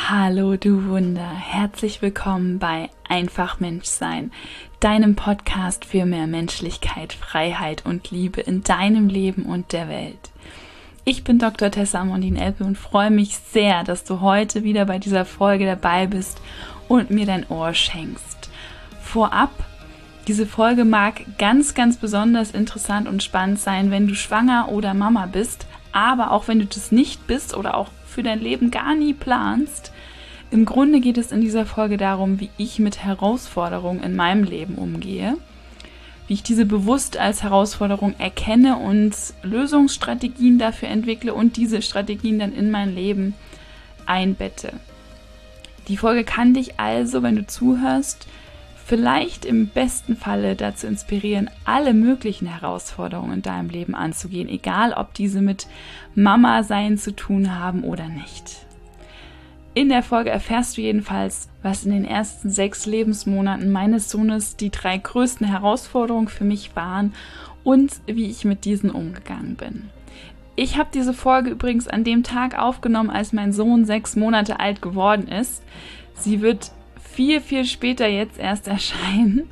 Hallo du Wunder, herzlich willkommen bei Einfach Menschsein, deinem Podcast für mehr Menschlichkeit, Freiheit und Liebe in deinem Leben und der Welt. Ich bin Dr. Tessa Amandine-Elpe und freue mich sehr, dass du heute wieder bei dieser Folge dabei bist und mir dein Ohr schenkst. Vorab, diese Folge mag ganz, ganz besonders interessant und spannend sein, wenn du schwanger oder Mama bist, aber auch wenn du das nicht bist oder auch für dein Leben gar nie planst. Im Grunde geht es in dieser Folge darum, wie ich mit Herausforderungen in meinem Leben umgehe, wie ich diese bewusst als Herausforderung erkenne und Lösungsstrategien dafür entwickle und diese Strategien dann in mein Leben einbette. Die Folge kann dich also, wenn du zuhörst, vielleicht im besten Falle dazu inspirieren, alle möglichen Herausforderungen in deinem Leben anzugehen, egal ob diese mit Mama-Sein zu tun haben oder nicht. In der Folge erfährst du jedenfalls, was in den ersten 6 Lebensmonaten meines Sohnes die 3 größten Herausforderungen für mich waren und wie ich mit diesen umgegangen bin. Ich habe diese Folge übrigens an dem Tag aufgenommen, als mein Sohn 6 Monate alt geworden ist. Sie wird viel später jetzt erst erscheinen,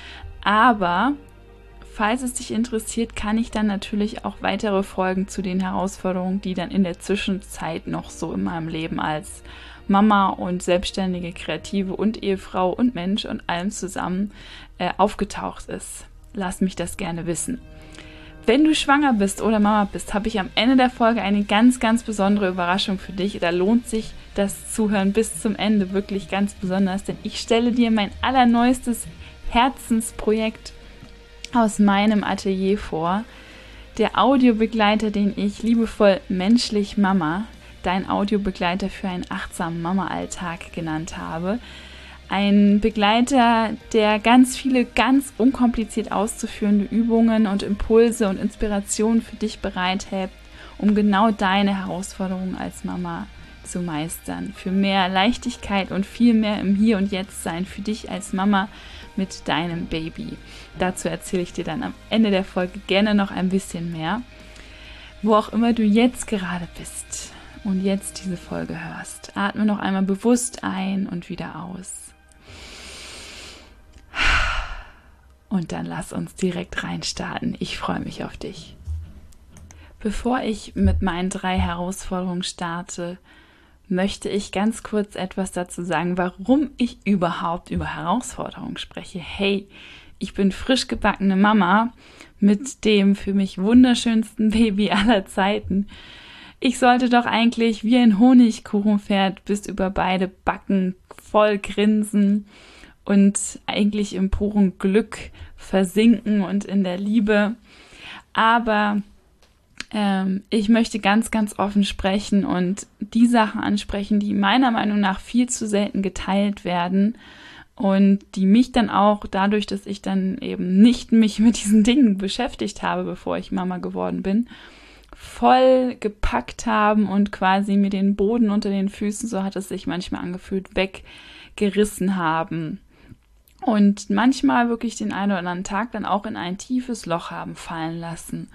aber falls es dich interessiert, kann ich dann natürlich auch weitere Folgen zu den Herausforderungen, die dann in der Zwischenzeit noch so in meinem Leben als Mama und selbstständige Kreative und Ehefrau und Mensch und allem zusammen aufgetaucht ist. Lass mich das gerne wissen. Wenn du schwanger bist oder Mama bist, habe ich am Ende der Folge eine ganz, ganz besondere Überraschung für dich. Da lohnt sich das Zuhören bis zum Ende wirklich ganz besonders, denn ich stelle dir mein allerneuestes Herzensprojekt aus meinem Atelier vor. Der Audiobegleiter, den ich liebevoll Menschlich Mama, dein Audiobegleiter für einen achtsamen Mama-Alltag genannt habe. Ein Begleiter, der ganz viele, ganz unkompliziert auszuführende Übungen und Impulse und Inspirationen für dich bereithält, um genau deine Herausforderungen als Mama zu meistern. Für mehr Leichtigkeit und viel mehr im Hier und Jetzt sein für dich als Mama mit deinem Baby. Dazu erzähle ich dir dann am Ende der Folge gerne noch ein bisschen mehr. Wo auch immer du jetzt gerade bist und jetzt diese Folge hörst, atme noch einmal bewusst ein und wieder aus. Und dann lass uns direkt reinstarten. Ich freue mich auf dich. Bevor ich mit meinen 3 Herausforderungen starte, möchte ich ganz kurz etwas dazu sagen, warum ich überhaupt über Herausforderungen spreche. Hey, ich bin frisch gebackene Mama mit dem für mich wunderschönsten Baby aller Zeiten. Ich sollte doch eigentlich wie ein Honigkuchenpferd bis über beide Backen voll grinsen und eigentlich im puren Glück versinken und in der Liebe. Aber ich möchte ganz, ganz offen sprechen und die Sachen ansprechen, die meiner Meinung nach viel zu selten geteilt werden und die mich dann auch dadurch, dass ich dann eben nicht mich mit diesen Dingen beschäftigt habe, bevor ich Mama geworden bin, voll gepackt haben und quasi mir den Boden unter den Füßen, so hat es sich manchmal angefühlt, weggerissen haben. Und manchmal wirklich den einen oder anderen Tag dann auch in ein tiefes Loch haben fallen lassen.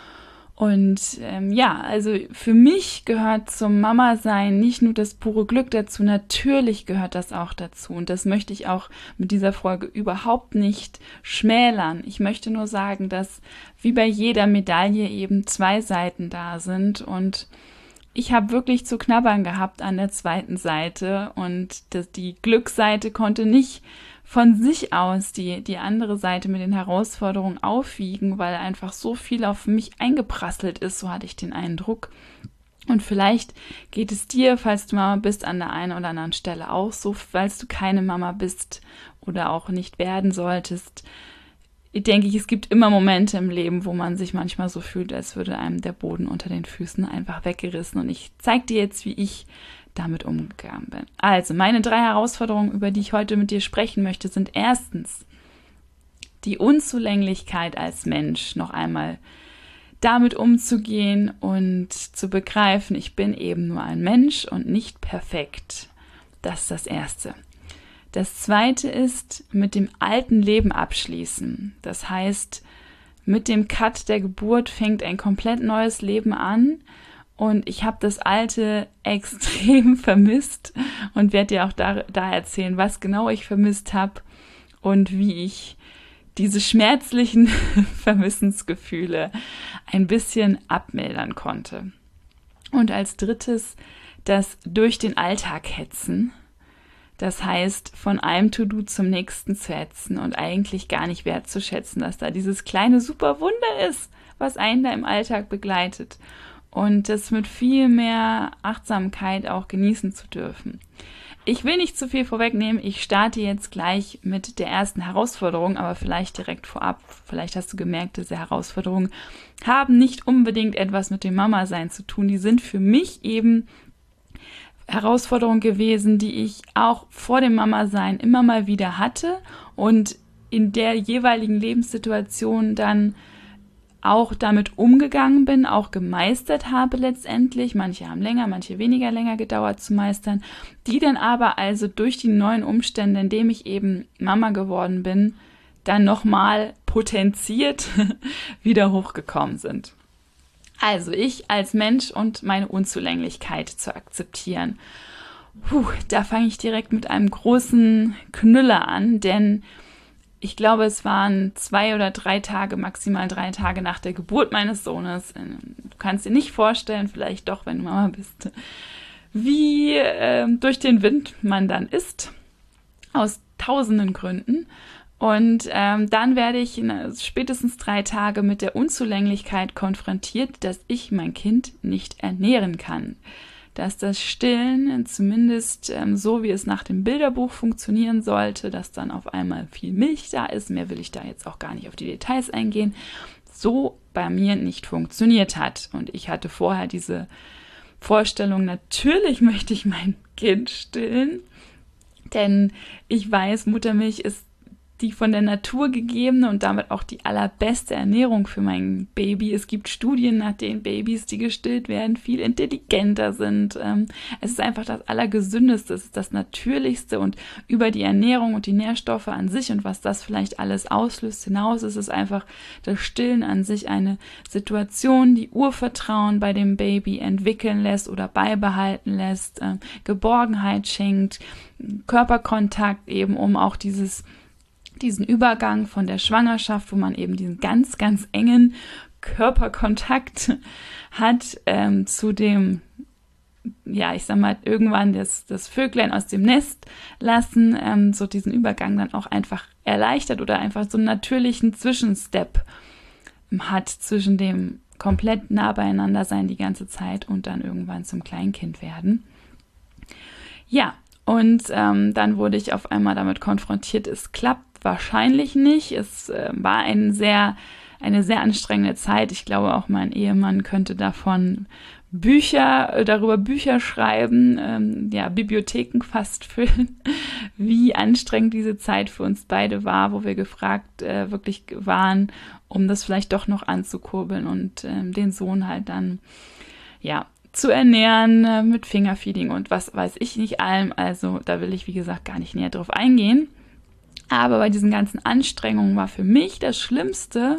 Und also für mich gehört zum Mama-Sein nicht nur das pure Glück dazu, natürlich gehört das auch dazu. Und das möchte ich auch mit dieser Folge überhaupt nicht schmälern. Ich möchte nur sagen, dass wie bei jeder Medaille eben 2 Seiten da sind. Und ich habe wirklich zu knabbern gehabt an der zweiten Seite. Und die Glücksseite konnte nicht von sich aus die andere Seite mit den Herausforderungen aufwiegen, weil einfach so viel auf mich eingeprasselt ist, so hatte ich den Eindruck. Und vielleicht geht es dir, falls du Mama bist, an der einen oder anderen Stelle auch so, falls du keine Mama bist oder auch nicht werden solltest. Denke ich, es gibt immer Momente im Leben, wo man sich manchmal so fühlt, als würde einem der Boden unter den Füßen einfach weggerissen. Und ich zeige dir jetzt, wie ich damit umgegangen bin. Also, meine 3 Herausforderungen, über die ich heute mit dir sprechen möchte, sind erstens die Unzulänglichkeit als Mensch, noch einmal damit umzugehen und zu begreifen, ich bin eben nur ein Mensch und nicht perfekt. Das ist das Erste. Das Zweite ist, mit dem alten Leben abschließen. Das heißt, mit dem Cut der Geburt fängt ein komplett neues Leben an Und ich habe das Alte extrem vermisst und werde dir auch da erzählen, was genau ich vermisst habe und wie ich diese schmerzlichen Vermissensgefühle ein bisschen abmildern konnte. Und als drittes das durch den Alltag hetzen. Das heißt, von einem To-Do zum nächsten zu hetzen und eigentlich gar nicht wertzuschätzen, dass da dieses kleine super Wunder ist, was einen da im Alltag begleitet. Und das mit viel mehr Achtsamkeit auch genießen zu dürfen. Ich will nicht zu viel vorwegnehmen. Ich starte jetzt gleich mit der ersten Herausforderung, aber vielleicht direkt vorab. Vielleicht hast du gemerkt, diese Herausforderungen haben nicht unbedingt etwas mit dem Mama-Sein zu tun. Die sind für mich eben Herausforderungen gewesen, die ich auch vor dem Mama-Sein immer mal wieder hatte und in der jeweiligen Lebenssituation dann auch damit umgegangen bin, auch gemeistert habe letztendlich. Manche haben länger, manche weniger länger gedauert zu meistern, die dann aber also durch die neuen Umstände, indem ich eben Mama geworden bin, dann nochmal potenziert wieder hochgekommen sind. Also ich als Mensch und meine Unzulänglichkeit zu akzeptieren. Da fange ich direkt mit einem großen Knüller an, denn ich glaube, es waren 2 oder 3 Tage, maximal 3 Tage nach der Geburt meines Sohnes. Du kannst dir nicht vorstellen, vielleicht doch, wenn du Mama bist, wie durch den Wind man dann ist, aus tausenden Gründen. Und dann werde ich spätestens 3 Tage mit der Unzulänglichkeit konfrontiert, dass ich mein Kind nicht ernähren kann. Dass das Stillen zumindest so, wie es nach dem Bilderbuch funktionieren sollte, dass dann auf einmal viel Milch da ist, mehr will ich da jetzt auch gar nicht auf die Details eingehen, so bei mir nicht funktioniert hat. Und ich hatte vorher diese Vorstellung, natürlich möchte ich mein Kind stillen, denn ich weiß, Muttermilch ist die von der Natur gegebene und damit auch die allerbeste Ernährung für mein Baby. Es gibt Studien, nach denen Babys, die gestillt werden, viel intelligenter sind. Es ist einfach das Allergesündeste, es ist das Natürlichste und über die Ernährung und die Nährstoffe an sich und was das vielleicht alles auslöst hinaus, ist es einfach das Stillen an sich eine Situation, die Urvertrauen bei dem Baby entwickeln lässt oder beibehalten lässt, Geborgenheit schenkt, Körperkontakt eben, um auch diesen Übergang von der Schwangerschaft, wo man eben diesen ganz, ganz engen Körperkontakt hat, zu dem, ja, ich sag mal, irgendwann das Vöglein aus dem Nest lassen, so diesen Übergang dann auch einfach erleichtert oder einfach so einen natürlichen Zwischenstep hat zwischen dem komplett nah beieinander sein die ganze Zeit und dann irgendwann zum Kleinkind werden. Ja, und dann wurde ich auf einmal damit konfrontiert, es klappt wahrscheinlich nicht. Es war eine sehr anstrengende Zeit. Ich glaube, auch mein Ehemann könnte darüber Bücher schreiben, Bibliotheken fast füllen, wie anstrengend diese Zeit für uns beide war, wo wir gefragt wirklich waren, um das vielleicht doch noch anzukurbeln und den Sohn halt dann, zu ernähren mit Fingerfeeding und was weiß ich nicht allem. Also da will ich, wie gesagt, gar nicht näher drauf eingehen. Aber bei diesen ganzen Anstrengungen war für mich das Schlimmste,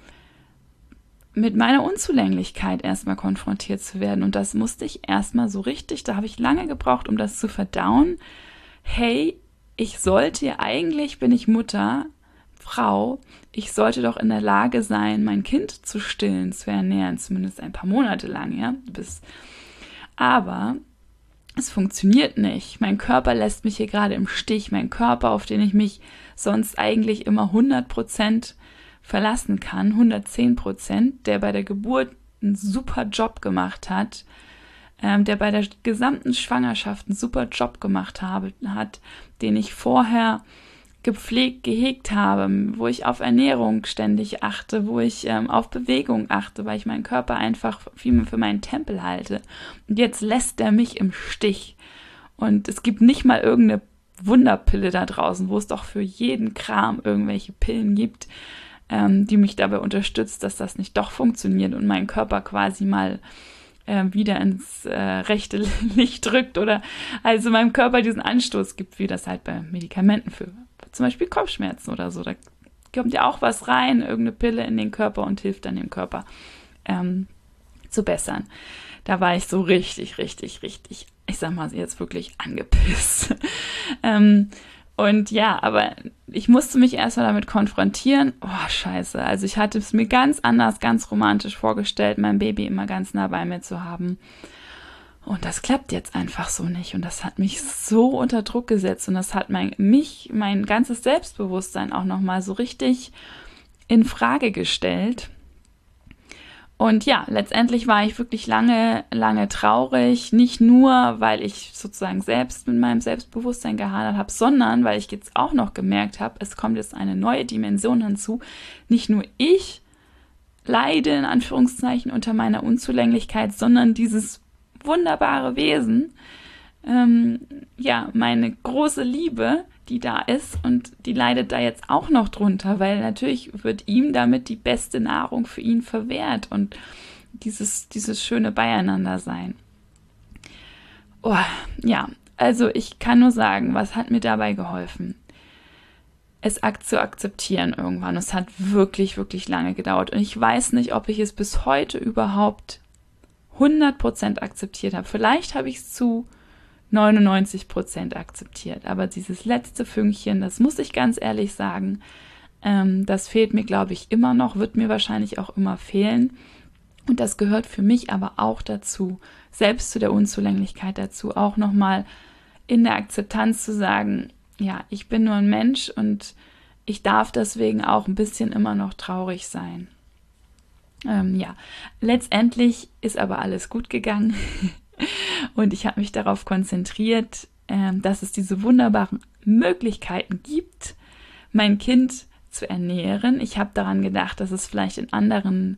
mit meiner Unzulänglichkeit erstmal konfrontiert zu werden. Und das musste ich erstmal so richtig, da habe ich lange gebraucht, um das zu verdauen. Hey, eigentlich bin ich Mutter, Frau, ich sollte doch in der Lage sein, mein Kind zu stillen, zu ernähren, zumindest ein paar Monate lang, ja. Aber es funktioniert nicht. Mein Körper lässt mich hier gerade im Stich. Mein Körper, auf den ich mich sonst eigentlich immer 100% verlassen kann, 110%, der bei der Geburt einen super Job gemacht hat, der bei der gesamten Schwangerschaft einen super Job gemacht hat, den ich vorher gepflegt, gehegt habe, wo ich auf Ernährung ständig achte, wo ich auf Bewegung achte, weil ich meinen Körper einfach viel für meinen Tempel halte. Und jetzt lässt er mich im Stich. Und es gibt nicht mal irgendeine Wunderpille da draußen, wo es doch für jeden Kram irgendwelche Pillen gibt, die mich dabei unterstützt, dass das nicht doch funktioniert und mein Körper quasi mal wieder ins rechte Licht drückt oder also meinem Körper diesen Anstoß gibt, wie das halt bei Medikamenten für zum Beispiel Kopfschmerzen oder so. Da kommt ja auch was rein, irgendeine Pille in den Körper und hilft dann dem Körper zu bessern. Da war ich so richtig, ich sag mal jetzt wirklich angepisst. Und ja, aber ich musste mich erstmal damit konfrontieren. Oh, scheiße. Also ich hatte es mir ganz anders, ganz romantisch vorgestellt, mein Baby immer ganz nah bei mir zu haben. Und das klappt jetzt einfach so nicht. Und das hat mich so unter Druck gesetzt. Und das hat mein ganzes Selbstbewusstsein auch nochmal so richtig in Frage gestellt. Und ja, letztendlich war ich wirklich lange traurig, nicht nur, weil ich sozusagen selbst mit meinem Selbstbewusstsein gehadert habe, sondern weil ich jetzt auch noch gemerkt habe, es kommt jetzt eine neue Dimension hinzu. Nicht nur ich leide in Anführungszeichen unter meiner Unzulänglichkeit, sondern dieses wunderbare Wesen, meine große Liebe, die da ist, und die leidet da jetzt auch noch drunter, weil natürlich wird ihm damit die beste Nahrung für ihn verwehrt und dieses schöne Beieinander sein. Oh, ja, also ich kann nur sagen, was hat mir dabei geholfen? Es zu akzeptieren irgendwann. Es hat wirklich, wirklich lange gedauert und ich weiß nicht, ob ich es bis heute überhaupt 100% akzeptiert habe. Vielleicht habe ich es zu 99% akzeptiert. Aber dieses letzte Fünkchen, das muss ich ganz ehrlich sagen, das fehlt mir, glaube ich, immer noch, wird mir wahrscheinlich auch immer fehlen. Und das gehört für mich aber auch dazu, selbst zu der Unzulänglichkeit dazu, auch nochmal in der Akzeptanz zu sagen, ja, ich bin nur ein Mensch und ich darf deswegen auch ein bisschen immer noch traurig sein. Letztendlich ist aber alles gut gegangen. Und ich habe mich darauf konzentriert, dass es diese wunderbaren Möglichkeiten gibt, mein Kind zu ernähren. Ich habe daran gedacht, dass es vielleicht an anderen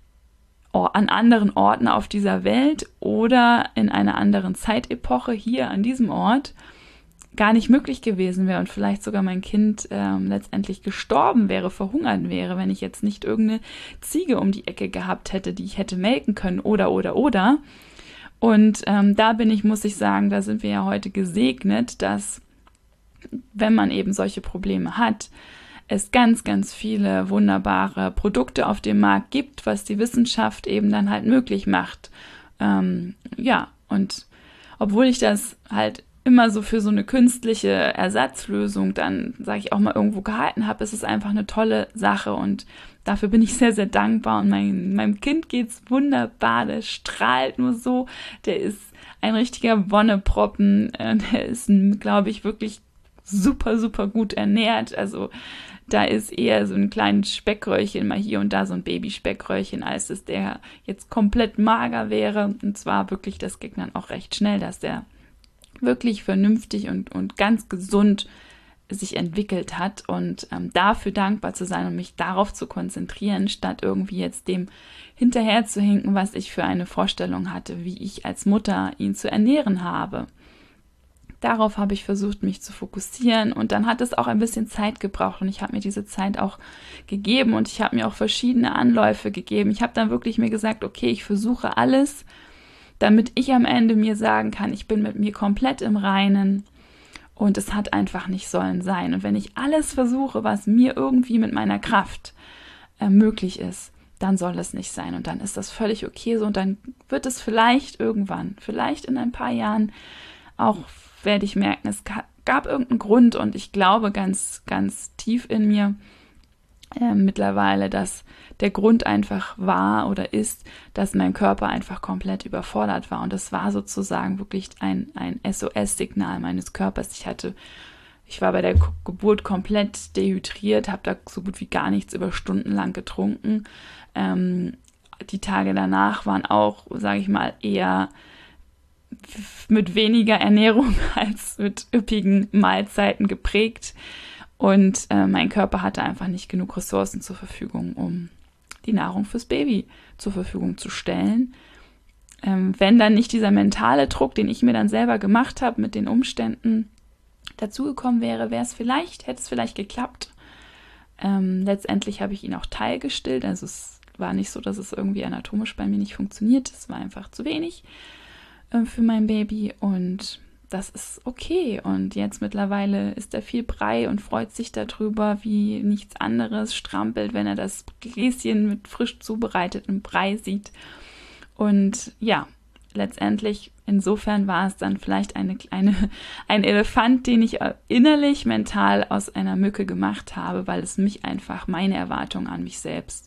Orten auf dieser Welt oder in einer anderen Zeitepoche hier an diesem Ort gar nicht möglich gewesen wäre und vielleicht sogar mein Kind letztendlich gestorben wäre, verhungert wäre, wenn ich jetzt nicht irgendeine Ziege um die Ecke gehabt hätte, die ich hätte melken können oder. Und muss ich sagen, da sind wir ja heute gesegnet, dass, wenn man eben solche Probleme hat, es ganz, ganz viele wunderbare Produkte auf dem Markt gibt, was die Wissenschaft eben dann halt möglich macht. Und obwohl ich das halt immer so für so eine künstliche Ersatzlösung dann, sage ich auch mal, irgendwo gehalten habe, ist es einfach eine tolle Sache und dafür bin ich sehr, sehr dankbar und meinem Kind geht's wunderbar, der strahlt nur so, der ist ein richtiger Wonneproppen, der ist, glaube ich, wirklich super, super gut ernährt, also da ist eher so ein kleines Speckröllchen mal hier und da, so ein Babyspeckröllchen, als dass der jetzt komplett mager wäre, und zwar wirklich, das ging dann auch recht schnell, dass der wirklich vernünftig und ganz gesund sich entwickelt hat und dafür dankbar zu sein und mich darauf zu konzentrieren, statt irgendwie jetzt dem hinterher zu hinken, was ich für eine Vorstellung hatte, wie ich als Mutter ihn zu ernähren habe. Darauf habe ich versucht, mich zu fokussieren und dann hat es auch ein bisschen Zeit gebraucht und ich habe mir diese Zeit auch gegeben und ich habe mir auch verschiedene Anläufe gegeben. Ich habe dann wirklich mir gesagt, okay, ich versuche alles, damit ich am Ende mir sagen kann, ich bin mit mir komplett im Reinen und es hat einfach nicht sollen sein. Und wenn ich alles versuche, was mir irgendwie mit meiner Kraft möglich ist, dann soll es nicht sein. Und dann ist das völlig okay so und dann wird es vielleicht irgendwann, vielleicht in ein paar Jahren auch, werde ich merken, es gab irgendeinen Grund und ich glaube ganz, ganz tief in mir, mittlerweile, dass der Grund einfach war oder ist, dass mein Körper einfach komplett überfordert war und das war sozusagen wirklich ein SOS-Signal meines Körpers. Ich war bei der Geburt komplett dehydriert, habe da so gut wie gar nichts über Stunden lang getrunken. Die Tage danach waren auch, sage ich mal, eher mit weniger Ernährung als mit üppigen Mahlzeiten geprägt. Und mein Körper hatte einfach nicht genug Ressourcen zur Verfügung, um die Nahrung fürs Baby zur Verfügung zu stellen. Wenn dann nicht dieser mentale Druck, den ich mir dann selber gemacht habe, mit den Umständen dazugekommen wäre, hätte es vielleicht geklappt. Letztendlich habe ich ihn auch teilgestillt. Also es war nicht so, dass es irgendwie anatomisch bei mir nicht funktioniert. Es war einfach zu wenig für mein Baby und das ist okay. Und jetzt mittlerweile ist er viel Brei und freut sich darüber wie nichts anderes, strampelt, wenn er das Gläschen mit frisch zubereitetem Brei sieht. Und ja, letztendlich, insofern war es dann vielleicht ein Elefant, den ich innerlich, mental aus einer Mücke gemacht habe, weil es mich einfach, meine Erwartungen an mich selbst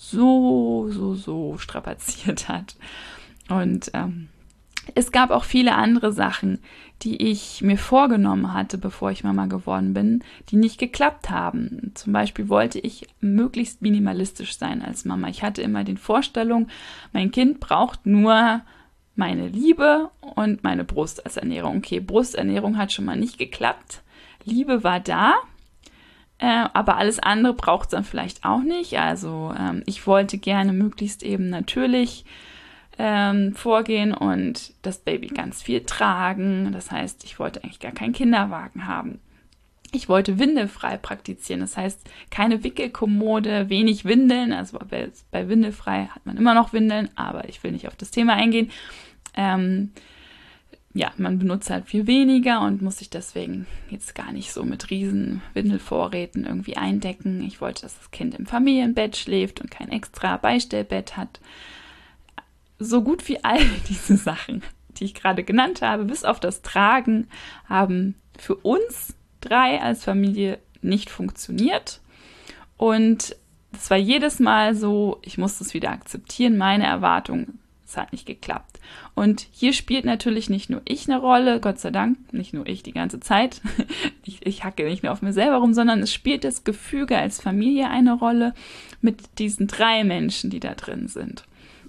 so strapaziert hat. Und es gab auch viele andere Sachen, die ich mir vorgenommen hatte, bevor ich Mama geworden bin, die nicht geklappt haben. Zum Beispiel wollte ich möglichst minimalistisch sein als Mama. Ich hatte immer die Vorstellung, mein Kind braucht nur meine Liebe und meine Brust als Ernährung. Okay, Brusternährung hat schon mal nicht geklappt. Liebe war da, aber alles andere braucht es dann vielleicht auch nicht. Also ich wollte gerne möglichst eben natürlich vorgehen und das Baby ganz viel tragen. Das heißt, ich wollte eigentlich gar keinen Kinderwagen haben. Ich wollte windelfrei praktizieren. Das heißt, keine Wickelkommode, wenig Windeln. Also bei windelfrei hat man immer noch Windeln, aber ich will nicht auf das Thema eingehen. Man benutzt halt viel weniger und muss sich deswegen jetzt gar nicht so mit riesen Windelvorräten irgendwie eindecken. Ich wollte, dass das Kind im Familienbett schläft und kein extra Beistellbett hat. So gut wie all diese Sachen, die ich gerade genannt habe, bis auf das Tragen, haben für uns 3 als Familie nicht funktioniert. Und es war jedes Mal so, ich musste es wieder akzeptieren, meine Erwartungen, es hat nicht geklappt. Und hier spielt natürlich nicht nur ich eine Rolle, Gott sei Dank, nicht nur ich die ganze Zeit. Ich hacke nicht nur auf mir selber rum, sondern es spielt das Gefüge als Familie eine Rolle mit diesen 3 Menschen, die da drin sind.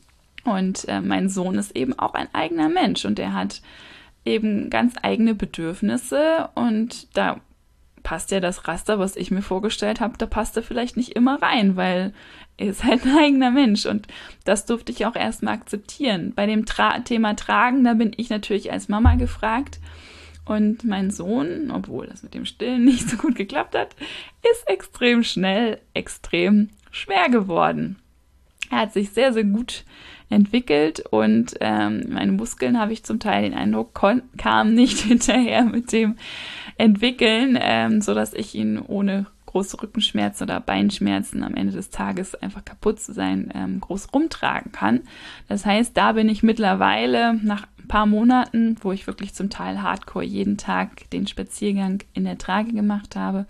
Und mein Sohn ist eben auch ein eigener Mensch und er hat eben ganz eigene Bedürfnisse und da passt ja das Raster, was ich mir vorgestellt habe, da passt er vielleicht nicht immer rein, weil er ist halt ein eigener Mensch und das durfte ich auch erstmal akzeptieren. Bei dem Thema Tragen, da bin ich natürlich als Mama gefragt und mein Sohn, obwohl das mit dem Stillen nicht so gut geklappt hat, ist extrem schnell, extrem schwer geworden. Er hat sich sehr, sehr gut entwickelt und meine Muskeln, habe ich zum Teil den Eindruck, kamen nicht hinterher mit dem Entwickeln, sodass ich ihn ohne große Rückenschmerzen oder Beinschmerzen am Ende des Tages einfach kaputt zu sein, groß rumtragen kann. Das heißt, da bin ich mittlerweile nach ein paar Monaten, wo ich wirklich zum Teil hardcore jeden Tag den Spaziergang in der Trage gemacht habe,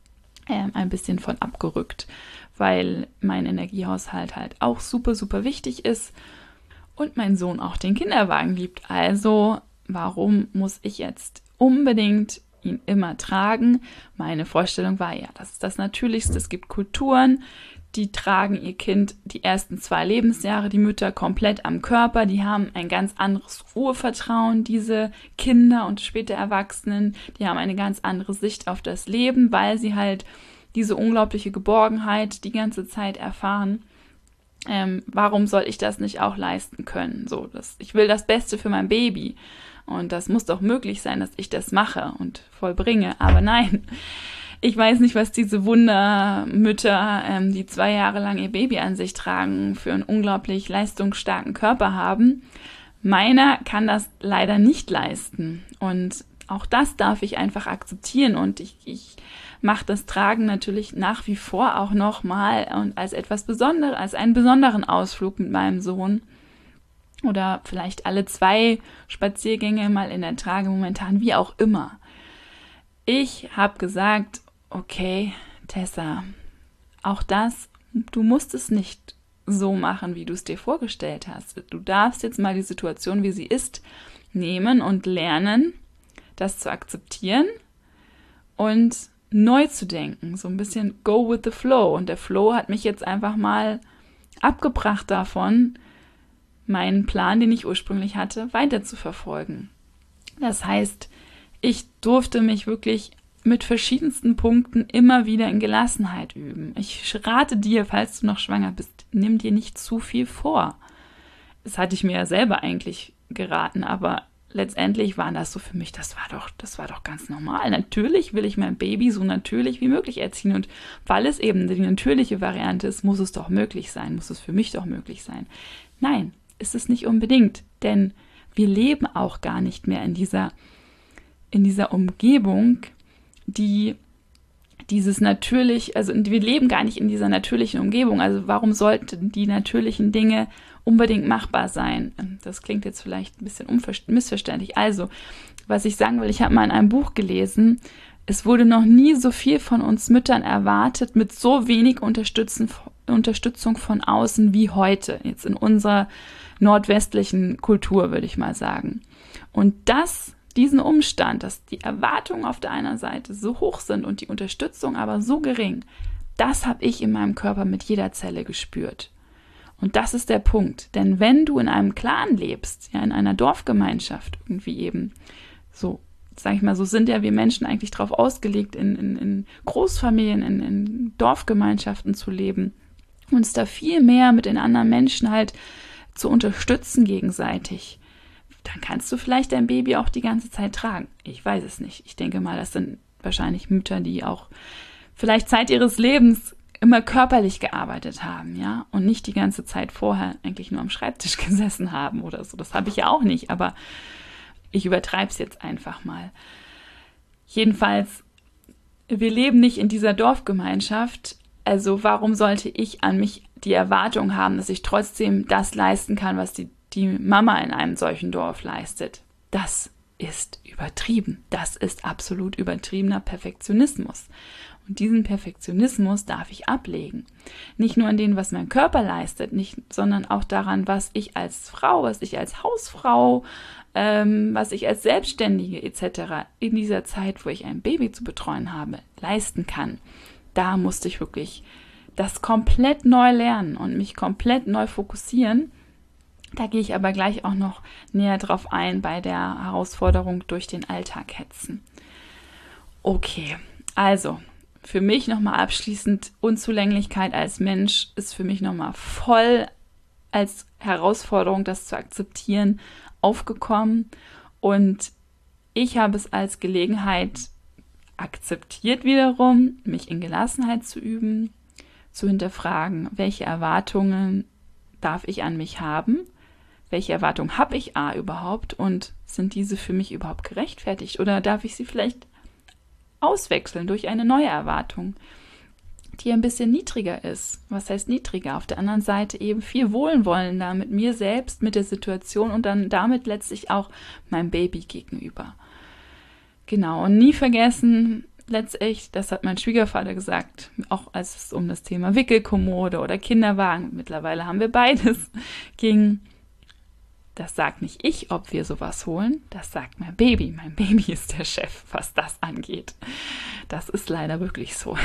ein bisschen von abgerückt, weil mein Energiehaushalt halt auch super, super wichtig ist und mein Sohn auch den Kinderwagen liebt. Also, warum muss ich jetzt unbedingt ihn immer tragen? Meine Vorstellung war, ja, das ist das Natürlichste. Es gibt Kulturen, die tragen ihr Kind die ersten 2 Lebensjahre, die Mütter komplett am Körper, die haben ein ganz anderes Urvertrauen, diese Kinder und später Erwachsenen, die haben eine ganz andere Sicht auf das Leben, weil sie halt diese unglaubliche Geborgenheit die ganze Zeit erfahren. Warum soll ich das nicht auch leisten können? Ich will das Beste für mein Baby und das muss doch möglich sein, dass ich das mache und vollbringe. Aber nein, ich weiß nicht, was diese Wundermütter, die 2 Jahre lang ihr Baby an sich tragen, für einen unglaublich leistungsstarken Körper haben. Meiner kann das leider nicht leisten und auch das darf ich einfach akzeptieren und ich mache das Tragen natürlich nach wie vor auch nochmal und als etwas Besonderes, als einen besonderen Ausflug mit meinem Sohn oder vielleicht alle 2 Spaziergänge mal in der Trage momentan, wie auch immer. Ich habe gesagt, okay, Tessa, auch das, du musst es nicht so machen, wie du es dir vorgestellt hast. Du darfst jetzt mal die Situation, wie sie ist, nehmen und lernen, das zu akzeptieren und neu zu denken, so ein bisschen go with the flow. Und der Flow hat mich jetzt einfach mal abgebracht davon, meinen Plan, den ich ursprünglich hatte, weiter zu verfolgen. Das heißt, ich durfte mich wirklich mit verschiedensten Punkten immer wieder in Gelassenheit üben. Ich rate dir, falls du noch schwanger bist, nimm dir nicht zu viel vor. Das hatte ich mir ja selber eigentlich geraten, aber letztendlich war das so für mich, das war doch ganz normal. Natürlich will ich mein Baby so natürlich wie möglich erziehen und weil es eben die natürliche Variante ist, muss es doch möglich sein, muss es für mich doch möglich sein. Nein, ist es nicht unbedingt, denn wir leben auch gar nicht mehr in dieser Umgebung, die dieses natürlich, also wir leben gar nicht in dieser natürlichen Umgebung. Also warum sollten die natürlichen Dinge unbedingt machbar sein? Das klingt jetzt vielleicht ein bisschen missverständlich. Also, was ich sagen will, ich habe mal in einem Buch gelesen, es wurde noch nie so viel von uns Müttern erwartet, mit so wenig Unterstützung von außen wie heute, jetzt in unserer nordwestlichen Kultur, würde ich mal sagen. Und diesen Umstand, dass die Erwartungen auf der einen Seite so hoch sind und die Unterstützung aber so gering, das habe ich in meinem Körper mit jeder Zelle gespürt. Und das ist der Punkt. Denn wenn du in einem Clan lebst, ja, in einer Dorfgemeinschaft, irgendwie eben so, sag ich mal, so sind ja wir Menschen eigentlich drauf ausgelegt, in Großfamilien, in Dorfgemeinschaften zu leben, uns da viel mehr mit den anderen Menschen halt zu unterstützen gegenseitig, dann kannst du vielleicht dein Baby auch die ganze Zeit tragen. Ich weiß es nicht. Ich denke mal, das sind wahrscheinlich Mütter, die auch vielleicht Zeit ihres Lebens immer körperlich gearbeitet haben, ja, und nicht die ganze Zeit vorher eigentlich nur am Schreibtisch gesessen haben oder so. Das habe ich ja auch nicht, aber ich übertreibe es jetzt einfach mal. Jedenfalls, wir leben nicht in dieser Dorfgemeinschaft, also warum sollte ich an mich die Erwartung haben, dass ich trotzdem das leisten kann, was die Mama in einem solchen Dorf leistet? Das ist übertrieben. Das ist absolut übertriebener Perfektionismus. Und diesen Perfektionismus darf ich ablegen. Nicht nur an dem, was mein Körper leistet, sondern auch daran, was ich als Frau, was ich als Hausfrau, was ich als Selbstständige etc. in dieser Zeit, wo ich ein Baby zu betreuen habe, leisten kann. Da musste ich wirklich das komplett neu lernen und mich komplett neu fokussieren. Da gehe ich aber gleich auch noch näher drauf ein bei der Herausforderung durch den Alltag hetzen. Okay, also für mich nochmal abschließend, Unzulänglichkeit als Mensch ist für mich nochmal voll als Herausforderung, das zu akzeptieren, aufgekommen. Und ich habe es als Gelegenheit akzeptiert wiederum, mich in Gelassenheit zu üben, zu hinterfragen, welche Erwartungen darf ich an mich haben, welche Erwartungen habe ich überhaupt und sind diese für mich überhaupt gerechtfertigt oder darf ich sie vielleicht auswechseln durch eine neue Erwartung, die ein bisschen niedriger ist. Was heißt niedriger? Auf der anderen Seite eben viel wohlwollender mit mir selbst, mit der Situation und dann damit letztlich auch meinem Baby gegenüber. Genau, und nie vergessen, letztlich, das hat mein Schwiegervater gesagt, auch als es um das Thema Wickelkommode oder Kinderwagen, mittlerweile haben wir beides, ging, das sagt nicht ich, ob wir sowas holen, das sagt mein Baby. Mein Baby ist der Chef, was das angeht. Das ist leider wirklich so.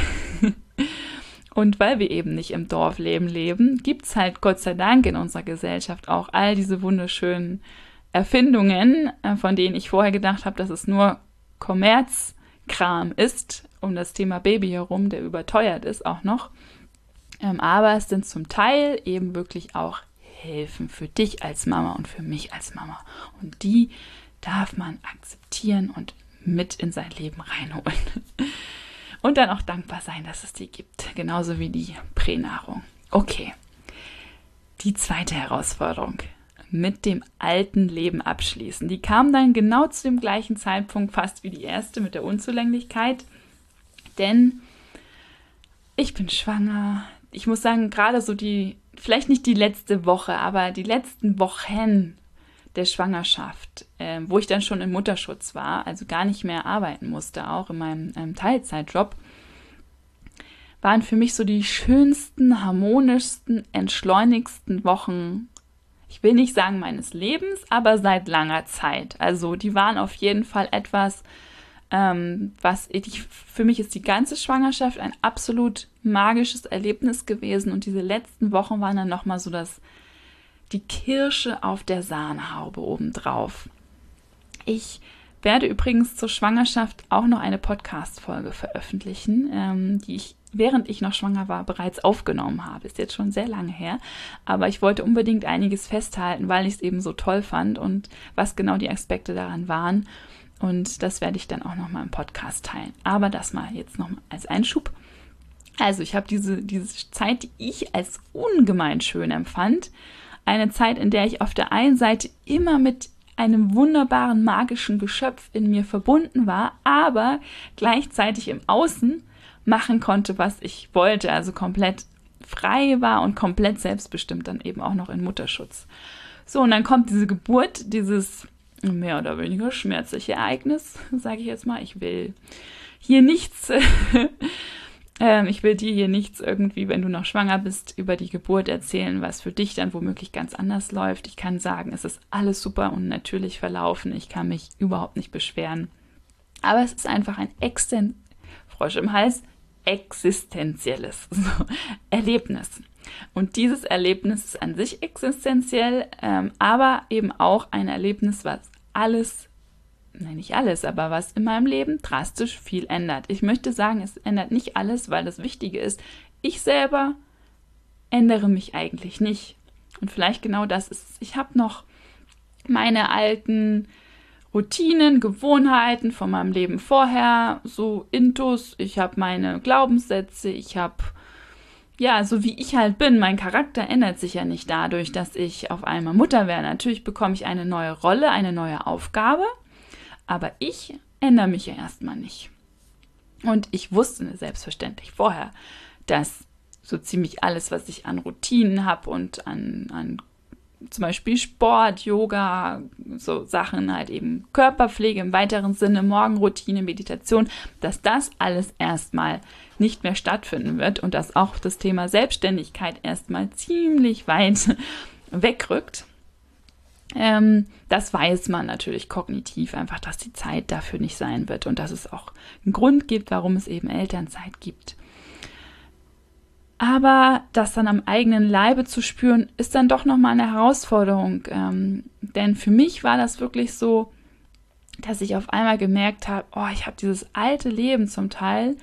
Und weil wir eben nicht im Dorfleben leben, gibt es halt Gott sei Dank in unserer Gesellschaft auch all diese wunderschönen Erfindungen, von denen ich vorher gedacht habe, dass es nur Kommerzkram ist, um das Thema Baby herum, der überteuert ist auch noch. Aber es sind zum Teil eben wirklich auch Hilfen für dich als Mama und für mich als Mama. Und die darf man akzeptieren und mit in sein Leben reinholen. Und dann auch dankbar sein, dass es die gibt. Genauso wie die Pränahrung. Okay, die zweite Herausforderung. Mit dem alten Leben abschließen. Die kam dann genau zu dem gleichen Zeitpunkt fast wie die erste mit der Unzulänglichkeit. Denn ich bin schwanger. Ich muss sagen, gerade so vielleicht nicht die letzte Woche, aber die letzten Wochen der Schwangerschaft, wo ich dann schon im Mutterschutz war, also gar nicht mehr arbeiten musste, auch in meinem Teilzeitjob, waren für mich so die schönsten, harmonischsten, entschleunigsten Wochen, ich will nicht sagen meines Lebens, aber seit langer Zeit. Also die waren auf jeden Fall etwas, für mich ist die ganze Schwangerschaft ein absolut magisches Erlebnis gewesen und diese letzten Wochen waren dann nochmal so die Kirsche auf der Sahnehaube obendrauf. Ich werde übrigens zur Schwangerschaft auch noch eine Podcast-Folge veröffentlichen, die ich, während ich noch schwanger war, bereits aufgenommen habe. Ist jetzt schon sehr lange her, aber ich wollte unbedingt einiges festhalten, weil ich es eben so toll fand und was genau die Aspekte daran waren. Und das werde ich dann auch nochmal im Podcast teilen. Aber das mal jetzt noch als Einschub. Also ich habe diese Zeit, die ich als ungemein schön empfand, eine Zeit, in der ich auf der einen Seite immer mit einem wunderbaren, magischen Geschöpf in mir verbunden war, aber gleichzeitig im Außen machen konnte, was ich wollte, also komplett frei war und komplett selbstbestimmt dann eben auch noch in Mutterschutz. So, und dann kommt diese Geburt, dieses mehr oder weniger schmerzliche Ereignis, sage ich jetzt mal. Ich will hier nichts, ich will dir hier nichts irgendwie, wenn du noch schwanger bist, über die Geburt erzählen, was für dich dann womöglich ganz anders läuft. Ich kann sagen, es ist alles super und natürlich verlaufen. Ich kann mich überhaupt nicht beschweren. Aber es ist einfach ein Frosch im Hals, existenzielles Erlebnis. Und dieses Erlebnis ist an sich existenziell, aber eben auch ein Erlebnis, was nicht alles, aber was in meinem Leben drastisch viel ändert. Ich möchte sagen, es ändert nicht alles, weil das Wichtige ist, ich selber ändere mich eigentlich nicht. Und vielleicht genau das ist es. Ich habe noch meine alten Routinen, Gewohnheiten von meinem Leben vorher, so Intus, ich habe meine Glaubenssätze, ich habe, ja, so wie ich halt bin, mein Charakter ändert sich ja nicht dadurch, dass ich auf einmal Mutter werde. Natürlich bekomme ich eine neue Rolle, eine neue Aufgabe, aber ich ändere mich ja erstmal nicht. Und ich wusste selbstverständlich vorher, dass so ziemlich alles, was ich an Routinen habe und an zum Beispiel Sport, Yoga, so Sachen, halt eben Körperpflege im weiteren Sinne, Morgenroutine, Meditation, dass das alles erstmal nicht mehr stattfinden wird und dass auch das Thema Selbstständigkeit erstmal ziemlich weit wegrückt. Das weiß man natürlich kognitiv einfach, dass die Zeit dafür nicht sein wird und dass es auch einen Grund gibt, warum es eben Elternzeit gibt. Aber das dann am eigenen Leibe zu spüren, ist dann doch nochmal eine Herausforderung. Denn für mich war das wirklich so, dass ich auf einmal gemerkt habe, ich habe dieses alte Leben zum Teil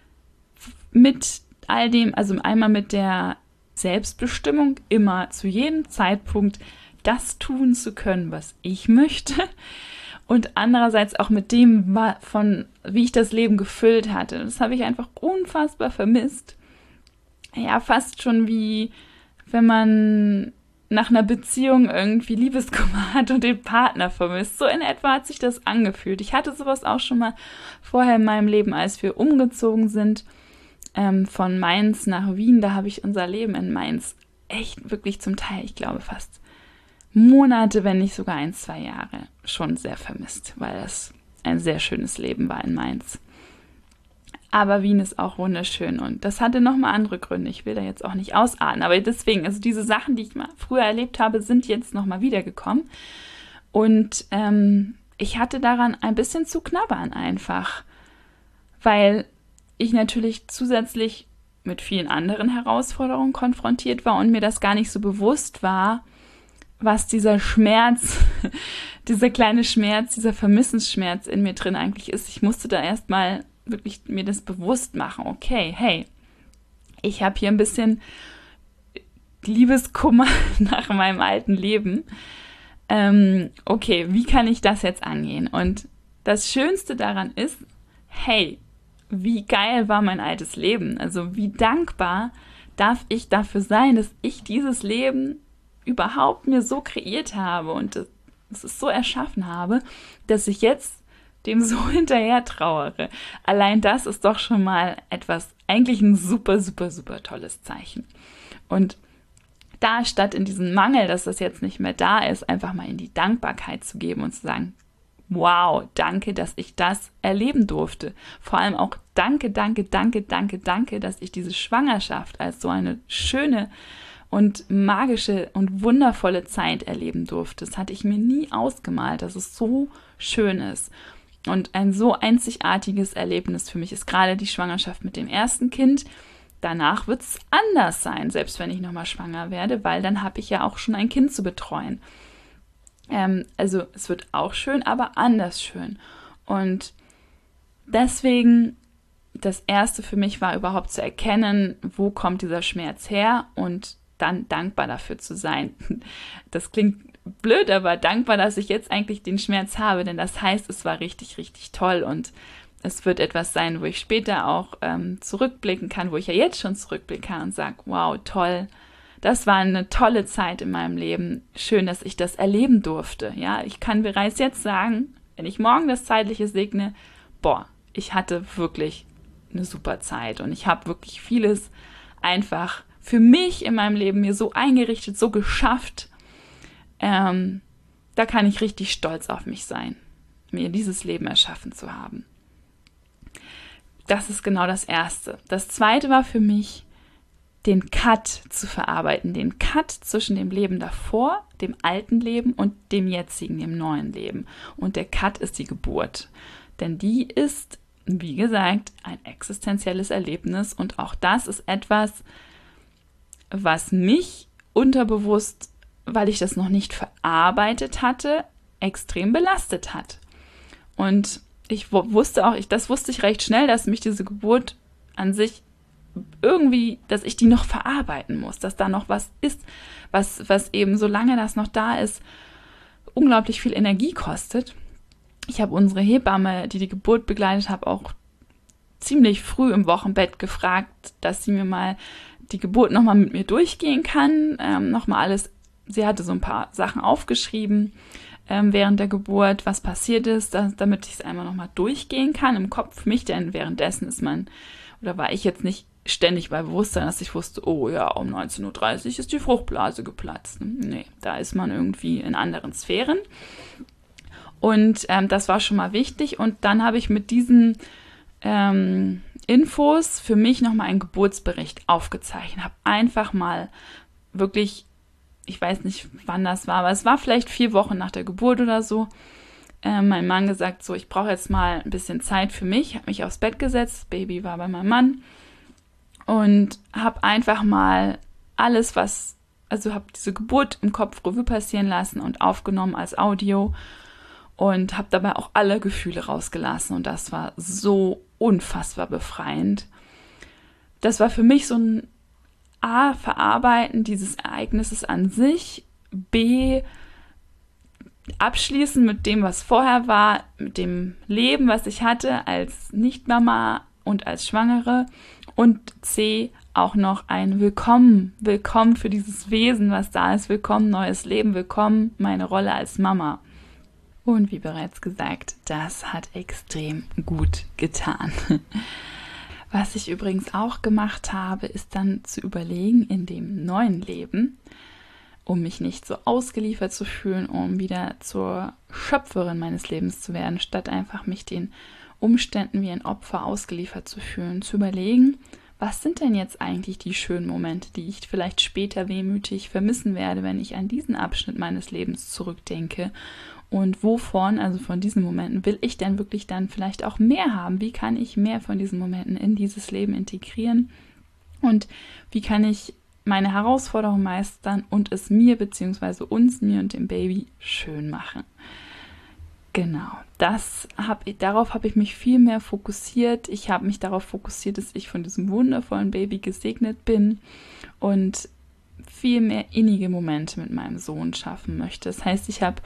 mit all dem, also einmal mit der Selbstbestimmung, immer zu jedem Zeitpunkt das tun zu können, was ich möchte. Und andererseits auch mit dem, wie ich das Leben gefüllt hatte. Das habe ich einfach unfassbar vermisst. Ja, fast schon wie, wenn man nach einer Beziehung irgendwie Liebeskummer hat und den Partner vermisst. So in etwa hat sich das angefühlt. Ich hatte sowas auch schon mal vorher in meinem Leben, als wir umgezogen sind von Mainz nach Wien. Da habe ich unser Leben in Mainz echt wirklich zum Teil, ich glaube fast Monate, wenn nicht sogar 1-2 Jahre schon sehr vermisst, weil das ein sehr schönes Leben war in Mainz. Aber Wien ist auch wunderschön und das hatte nochmal andere Gründe. Ich will da jetzt auch nicht ausarten, aber deswegen, also diese Sachen, die ich mal früher erlebt habe, sind jetzt nochmal wiedergekommen. Und ich hatte daran ein bisschen zu knabbern einfach, weil ich natürlich zusätzlich mit vielen anderen Herausforderungen konfrontiert war und mir das gar nicht so bewusst war, was dieser Schmerz, dieser kleine Schmerz, dieser Vermissensschmerz in mir drin eigentlich ist. Ich musste da erstmal wirklich mir das bewusst machen. Okay, hey, ich habe hier ein bisschen Liebeskummer nach meinem alten Leben. Okay, wie kann ich das jetzt angehen? Und das Schönste daran ist, hey, wie geil war mein altes Leben? Also wie dankbar darf ich dafür sein, dass ich dieses Leben überhaupt mir so kreiert habe und dass es so erschaffen habe, dass ich jetzt dem so hinterher trauere. Allein das ist doch schon mal eigentlich ein super, super, super tolles Zeichen. Und da statt in diesen Mangel, dass das jetzt nicht mehr da ist, einfach mal in die Dankbarkeit zu geben und zu sagen, wow, danke, dass ich das erleben durfte. Vor allem auch danke, dass ich diese Schwangerschaft als so eine schöne und magische und wundervolle Zeit erleben durfte. Das hatte ich mir nie ausgemalt, dass es so schön ist. Und ein so einzigartiges Erlebnis für mich ist gerade die Schwangerschaft mit dem ersten Kind. Danach wird es anders sein, selbst wenn ich nochmal schwanger werde, weil dann habe ich ja auch schon ein Kind zu betreuen. Also es wird auch schön, aber anders schön. Und deswegen, das Erste für mich war überhaupt zu erkennen, wo kommt dieser Schmerz her und dann dankbar dafür zu sein. Das klingt blöd, aber dankbar, dass ich jetzt eigentlich den Schmerz habe, denn das heißt, es war richtig, richtig toll und es wird etwas sein, wo ich später auch zurückblicken kann, wo ich ja jetzt schon zurückblicken kann und sage, wow, toll, das war eine tolle Zeit in meinem Leben. Schön, dass ich das erleben durfte. Ja, ich kann bereits jetzt sagen, wenn ich morgen das Zeitliche segne, ich hatte wirklich eine super Zeit und ich habe wirklich vieles einfach für mich in meinem Leben mir so eingerichtet, so geschafft. Da kann ich richtig stolz auf mich sein, mir dieses Leben erschaffen zu haben. Das ist genau das Erste. Das Zweite war für mich, den Cut zu verarbeiten, den Cut zwischen dem Leben davor, dem alten Leben und dem jetzigen, dem neuen Leben. Und der Cut ist die Geburt. Denn die ist, wie gesagt, ein existenzielles Erlebnis und auch das ist etwas, was mich unterbewusst, weil ich das noch nicht verarbeitet hatte, extrem belastet hat. Und das wusste ich recht schnell, dass mich diese Geburt an sich irgendwie, dass ich die noch verarbeiten muss, dass da noch was ist, was eben, solange das noch da ist, unglaublich viel Energie kostet. Ich habe unsere Hebamme, die Geburt begleitet hat, auch ziemlich früh im Wochenbett gefragt, dass sie mir mal die Geburt nochmal mit mir durchgehen kann, nochmal alles. Sie hatte so ein paar Sachen aufgeschrieben während der Geburt, was passiert ist, damit ich es einmal nochmal durchgehen kann im Kopf mich, denn währenddessen war ich jetzt nicht ständig bei Bewusstsein, dass ich wusste, oh ja, um 19:30 Uhr ist die Fruchtblase geplatzt. Nee, da ist man irgendwie in anderen Sphären. Und das war schon mal wichtig. Und dann habe ich mit diesen Infos für mich nochmal einen Geburtsbericht aufgezeichnet. Habe einfach mal wirklich, ich weiß nicht, wann das war, aber es war vielleicht 4 Wochen nach der Geburt oder so, mein Mann gesagt, so, ich brauche jetzt mal ein bisschen Zeit für mich, habe mich aufs Bett gesetzt, Baby war bei meinem Mann und habe einfach mal alles, habe diese Geburt im Kopf Revue passieren lassen und aufgenommen als Audio und habe dabei auch alle Gefühle rausgelassen und das war so unfassbar befreiend. Das war für mich so ein A, Verarbeiten dieses Ereignisses an sich, B, abschließen mit dem, was vorher war, mit dem Leben, was ich hatte als Nicht-Mama und als Schwangere und C, auch noch ein Willkommen für dieses Wesen, was da ist, willkommen, neues Leben, willkommen, meine Rolle als Mama. Und wie bereits gesagt, das hat extrem gut getan. Was ich übrigens auch gemacht habe, ist dann zu überlegen in dem neuen Leben, um mich nicht so ausgeliefert zu fühlen, um wieder zur Schöpferin meines Lebens zu werden, statt einfach mich den Umständen wie ein Opfer ausgeliefert zu fühlen, zu überlegen, was sind denn jetzt eigentlich die schönen Momente, die ich vielleicht später wehmütig vermissen werde, wenn ich an diesen Abschnitt meines Lebens zurückdenke und wovon, also von diesen Momenten, will ich denn wirklich dann vielleicht auch mehr haben? Wie kann ich mehr von diesen Momenten in dieses Leben integrieren? Und wie kann ich meine Herausforderung meistern und es mir bzw. uns, mir und dem Baby schön machen? Genau, darauf habe ich mich viel mehr fokussiert. Ich habe mich darauf fokussiert, dass ich von diesem wundervollen Baby gesegnet bin und viel mehr innige Momente mit meinem Sohn schaffen möchte. Das heißt, ich habe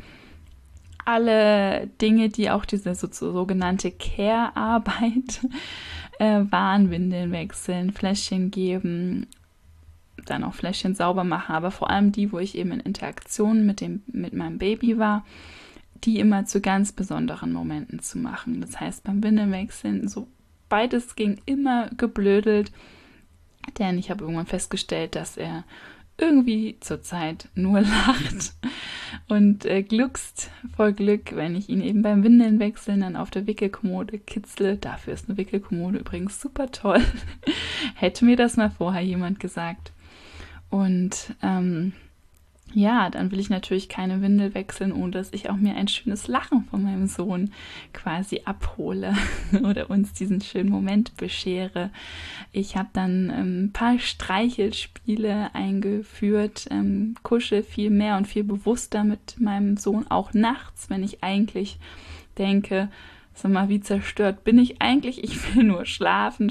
alle Dinge, die auch diese sogenannte Care-Arbeit waren, Windeln wechseln, Fläschchen geben, dann auch Fläschchen sauber machen, aber vor allem die, wo ich eben in Interaktion mit meinem Baby war, die immer zu ganz besonderen Momenten zu machen. Das heißt, beim Windelwechseln, so beides ging immer geblödelt, denn ich habe irgendwann festgestellt, dass er irgendwie zurzeit nur lacht und gluckst vor Glück, wenn ich ihn eben beim Windelnwechseln dann auf der Wickelkommode kitzle. Dafür ist eine Wickelkommode übrigens super toll. Hätte mir das mal vorher jemand gesagt. Und dann will ich natürlich keine Windel wechseln, ohne dass ich auch mir ein schönes Lachen von meinem Sohn quasi abhole oder uns diesen schönen Moment beschere. Ich habe dann ein paar Streichelspiele eingeführt, kuschel viel mehr und viel bewusster mit meinem Sohn, auch nachts, wenn ich eigentlich denke, sag mal, wie zerstört bin ich eigentlich? Ich will nur schlafen.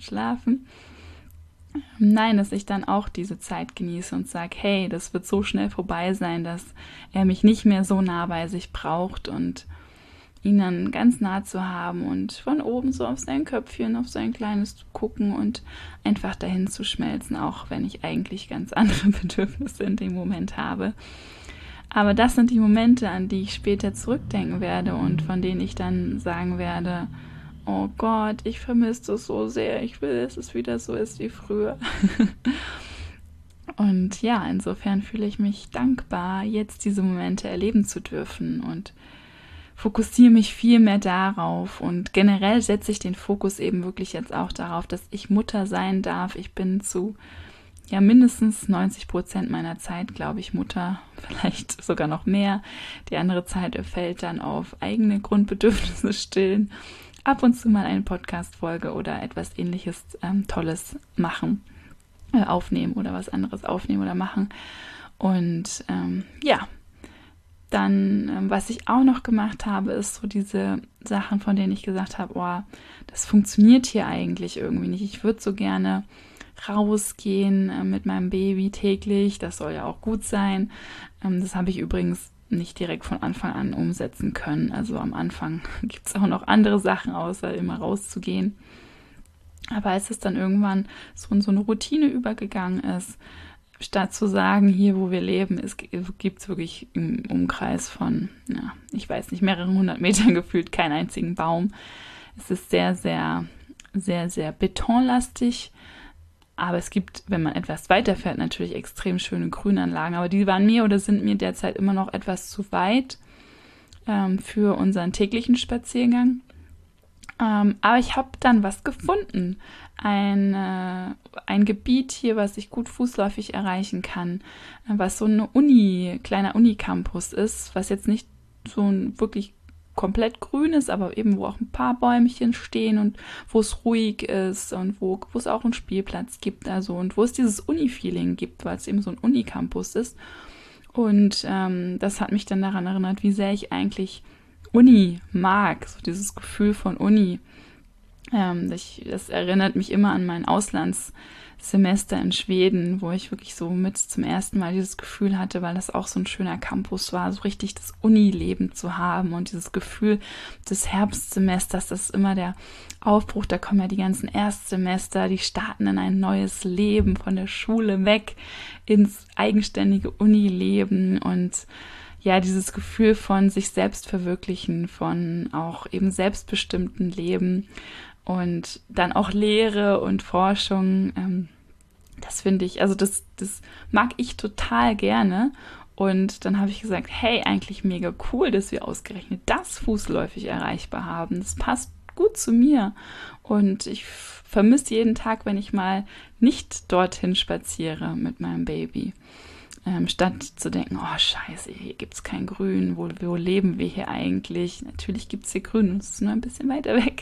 Nein, dass ich dann auch diese Zeit genieße und sage, hey, das wird so schnell vorbei sein, dass er mich nicht mehr so nah bei sich braucht und ihn dann ganz nah zu haben und von oben so auf sein Köpfchen, auf sein Kleines zu gucken und einfach dahin zu schmelzen, auch wenn ich eigentlich ganz andere Bedürfnisse in dem Moment habe. Aber das sind die Momente, an die ich später zurückdenken werde und von denen ich dann sagen werde, oh Gott, ich vermisse das so sehr, ich will, dass es wieder so ist wie früher. Und ja, insofern fühle ich mich dankbar, jetzt diese Momente erleben zu dürfen und fokussiere mich viel mehr darauf. Und generell setze ich den Fokus eben wirklich jetzt auch darauf, dass ich Mutter sein darf. Ich bin zu mindestens 90% meiner Zeit, glaube ich, Mutter, vielleicht sogar noch mehr. Die andere Zeit fällt dann auf eigene Grundbedürfnisse stillen, ab und zu mal eine Podcast-Folge oder etwas Ähnliches Tolles machen, aufnehmen oder was anderes aufnehmen oder machen. Und dann, was ich auch noch gemacht habe, ist so diese Sachen, von denen ich gesagt habe, oh, das funktioniert hier eigentlich irgendwie nicht. Ich würde so gerne rausgehen mit meinem Baby täglich. Das soll ja auch gut sein. Das habe ich übrigens nicht direkt von Anfang an umsetzen können. Also am Anfang gibt es auch noch andere Sachen, außer immer rauszugehen. Aber als es dann irgendwann so in so eine Routine übergegangen ist, statt zu sagen, hier wo wir leben, gibt es wirklich im Umkreis von, ich weiß nicht, mehreren 100 Metern gefühlt keinen einzigen Baum. Es ist sehr, sehr, sehr, sehr betonlastig. Aber es gibt, wenn man etwas weiterfährt, natürlich extrem schöne Grünanlagen. Aber die waren mir oder sind mir derzeit immer noch etwas zu weit für unseren täglichen Spaziergang. Aber ich habe dann was gefunden. Ein Gebiet hier, was ich gut fußläufig erreichen kann, was so eine kleiner Unicampus ist, was jetzt nicht so ein wirklich komplett grün ist, aber eben wo auch ein paar Bäumchen stehen und wo es ruhig ist und wo es auch einen Spielplatz gibt, also und wo es dieses Uni-Feeling gibt, weil es eben so ein Unicampus ist. Und das hat mich dann daran erinnert, wie sehr ich eigentlich Uni mag, so dieses Gefühl von Uni. Das erinnert mich immer an mein Auslandssemester in Schweden, wo ich wirklich so mit zum ersten Mal dieses Gefühl hatte, weil das auch so ein schöner Campus war, so richtig das Unileben zu haben und dieses Gefühl des Herbstsemesters, das ist immer der Aufbruch, da kommen ja die ganzen Erstsemester, die starten in ein neues Leben von der Schule weg ins eigenständige Unileben und ja, dieses Gefühl von sich selbst verwirklichen, von auch eben selbstbestimmten Leben und dann auch Lehre und Forschung, das finde ich, also das mag ich total gerne. Und dann habe ich gesagt, hey, eigentlich mega cool, dass wir ausgerechnet das fußläufig erreichbar haben. Das passt gut zu mir. Und ich vermisse jeden Tag, wenn ich mal nicht dorthin spaziere mit meinem Baby. Statt zu denken, oh scheiße, hier gibt es kein Grün, wo leben wir hier eigentlich? Natürlich gibt es hier Grün, es ist nur ein bisschen weiter weg.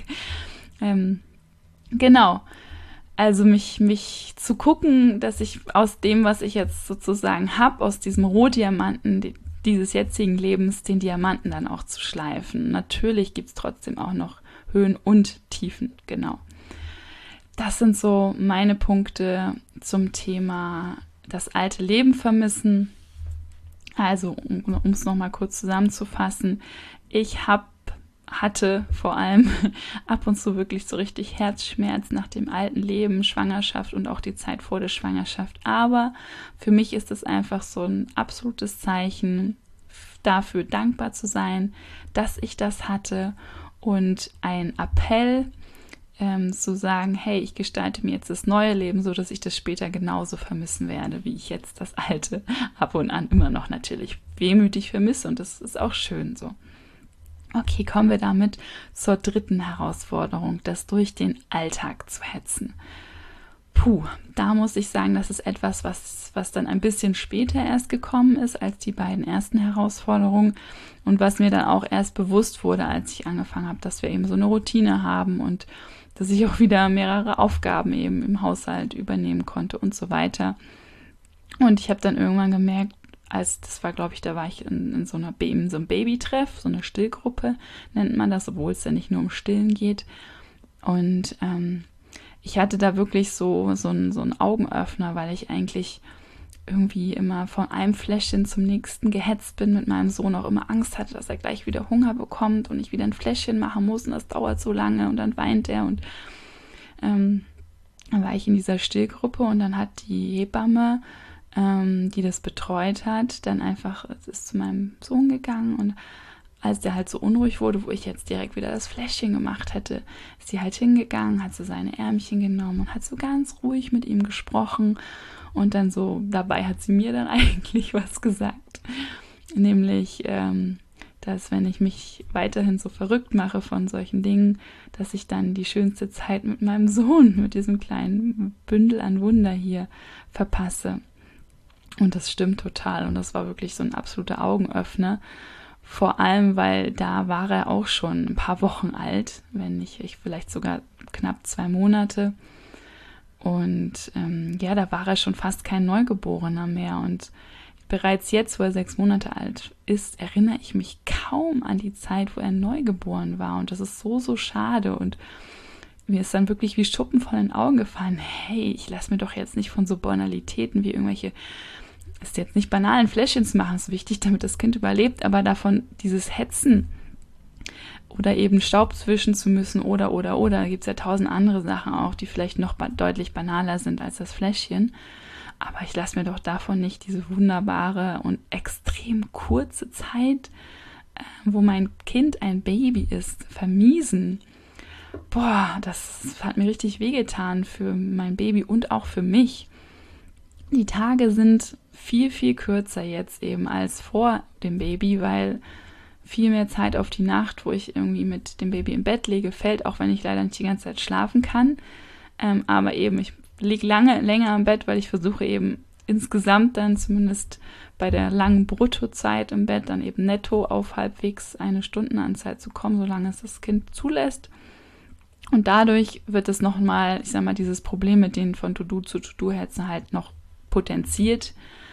Genau, also mich zu gucken, dass ich aus dem, was ich jetzt sozusagen habe, aus diesem Rohdiamanten dieses jetzigen Lebens, den Diamanten dann auch zu schleifen. Natürlich gibt es trotzdem auch noch Höhen und Tiefen, genau. Das sind so meine Punkte zum Thema das alte Leben vermissen. Also, um es nochmal kurz zusammenzufassen, ich hatte vor allem ab und zu wirklich so richtig Herzschmerz nach dem alten Leben, Schwangerschaft und auch die Zeit vor der Schwangerschaft. Aber für mich ist es einfach so ein absolutes Zeichen dafür, dankbar zu sein, dass ich das hatte und ein Appell, zu sagen, hey, ich gestalte mir jetzt das neue Leben, so dass ich das später genauso vermissen werde, wie ich jetzt das alte ab und an immer noch natürlich wehmütig vermisse und das ist auch schön so. Okay, kommen wir damit zur dritten Herausforderung, das durch den Alltag zu hetzen. Da muss ich sagen, das ist etwas, was dann ein bisschen später erst gekommen ist als die beiden ersten Herausforderungen und was mir dann auch erst bewusst wurde, als ich angefangen habe, dass wir eben so eine Routine haben und dass ich auch wieder mehrere Aufgaben eben im Haushalt übernehmen konnte und so weiter. Und ich habe dann irgendwann gemerkt, das war, glaube ich, da war ich in so einem Babytreff, so eine Stillgruppe nennt man das, obwohl es ja nicht nur um Stillen geht. Und ich hatte da wirklich so einen Augenöffner, weil ich eigentlich irgendwie immer von einem Fläschchen zum nächsten gehetzt bin, mit meinem Sohn auch immer Angst hatte, dass er gleich wieder Hunger bekommt und ich wieder ein Fläschchen machen muss und das dauert so lange und dann weint er und dann war ich in dieser Stillgruppe und dann hat die Hebamme, die das betreut hat, dann einfach ist zu meinem Sohn gegangen und als der halt so unruhig wurde, wo ich jetzt direkt wieder das Fläschchen gemacht hätte, ist sie halt hingegangen, hat so seine Ärmchen genommen und hat so ganz ruhig mit ihm gesprochen. Und dann so, dabei hat sie mir dann eigentlich was gesagt. Nämlich, dass wenn ich mich weiterhin so verrückt mache von solchen Dingen, dass ich dann die schönste Zeit mit meinem Sohn, mit diesem kleinen Bündel an Wunder hier verpasse. Und das stimmt total. Und das war wirklich so ein absoluter Augenöffner. Vor allem, weil da war er auch schon ein paar Wochen alt, wenn nicht ich vielleicht sogar knapp 2 Monate. Und da war er schon fast kein Neugeborener mehr. Und bereits jetzt, wo er 6 Monate alt ist, erinnere ich mich kaum an die Zeit, wo er neugeboren war. Und das ist so, so schade. Und mir ist dann wirklich wie Schuppen von den Augen gefallen. Hey, ich lasse mir doch jetzt nicht von so Banalitäten wie irgendwelche, ist jetzt nicht banalen Fläschchen zu machen, ist wichtig, damit das Kind überlebt, aber davon dieses Hetzen oder eben Staub zwischen zu müssen oder, da gibt es ja 1000 andere Sachen auch, die vielleicht noch deutlich banaler sind als das Fläschchen. Aber ich lasse mir doch davon nicht diese wunderbare und extrem kurze Zeit, wo mein Kind ein Baby ist, vermiesen. Boah, das hat mir richtig wehgetan für mein Baby und auch für mich. Die Tage sind viel, viel kürzer jetzt eben als vor dem Baby, weil viel mehr Zeit auf die Nacht, wo ich irgendwie mit dem Baby im Bett liege, fällt, auch wenn ich leider nicht die ganze Zeit schlafen kann. Aber eben, ich liege länger am Bett, weil ich versuche eben insgesamt dann zumindest bei der langen Bruttozeit im Bett dann eben netto auf halbwegs eine Stundenanzahl zu kommen, solange es das Kind zulässt. Und dadurch wird es nochmal, ich sag mal, dieses Problem mit den von To-Do zu To-Do-Hetzen halt noch potenziert,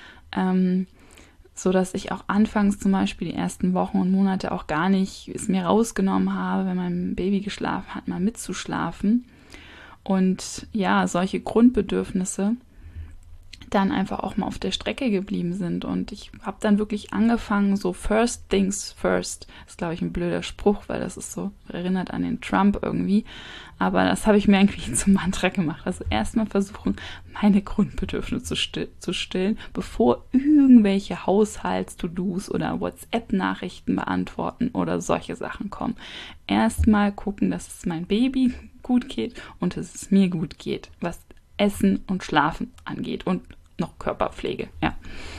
so dass ich auch anfangs zum Beispiel die ersten Wochen und Monate auch gar nicht es mir rausgenommen habe, wenn mein Baby geschlafen hat, mal mitzuschlafen. Und ja, solche Grundbedürfnisse dann einfach auch mal auf der Strecke geblieben sind. Und ich habe dann wirklich angefangen, so first things first. Das ist, glaube ich, ein blöder Spruch, weil das ist so, erinnert an den Trump irgendwie. Aber das habe ich mir eigentlich zum Mantra gemacht. Also erstmal versuchen, meine Grundbedürfnisse zu stillen, bevor irgendwelche Haushalts-To-Dos oder WhatsApp-Nachrichten beantworten oder solche Sachen kommen. Erstmal gucken, dass es mein Baby gut geht und dass es mir gut geht, was Essen und Schlafen angeht und noch Körperpflege, ja.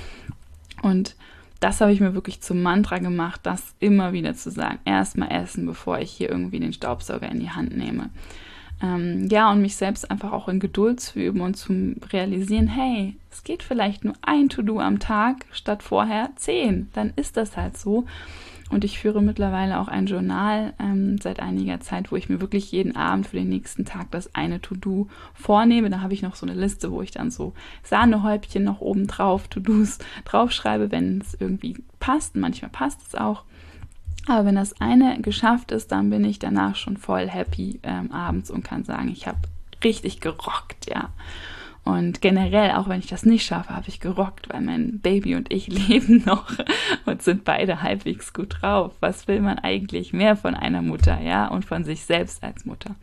Und das habe ich mir wirklich zum Mantra gemacht, das immer wieder zu sagen. Erstmal essen, bevor ich hier irgendwie den Staubsauger in die Hand nehme. Und mich selbst einfach auch in Geduld zu üben und zu realisieren, hey, es geht vielleicht nur ein To-Do am Tag statt vorher 10. Dann ist das halt so. Und ich führe mittlerweile auch ein Journal seit einiger Zeit, wo ich mir wirklich jeden Abend für den nächsten Tag das eine To-Do vornehme. Da habe ich noch so eine Liste, wo ich dann so Sahnehäubchen noch oben drauf, To-Dos draufschreibe, wenn es irgendwie passt. Manchmal passt es auch. Aber wenn das eine geschafft ist, dann bin ich danach schon voll happy abends und kann sagen, ich habe richtig gerockt, ja. Und generell, auch wenn ich das nicht schaffe, habe ich gerockt, weil mein Baby und ich leben noch und sind beide halbwegs gut drauf. Was will man eigentlich mehr von einer Mutter, ja, und von sich selbst als Mutter?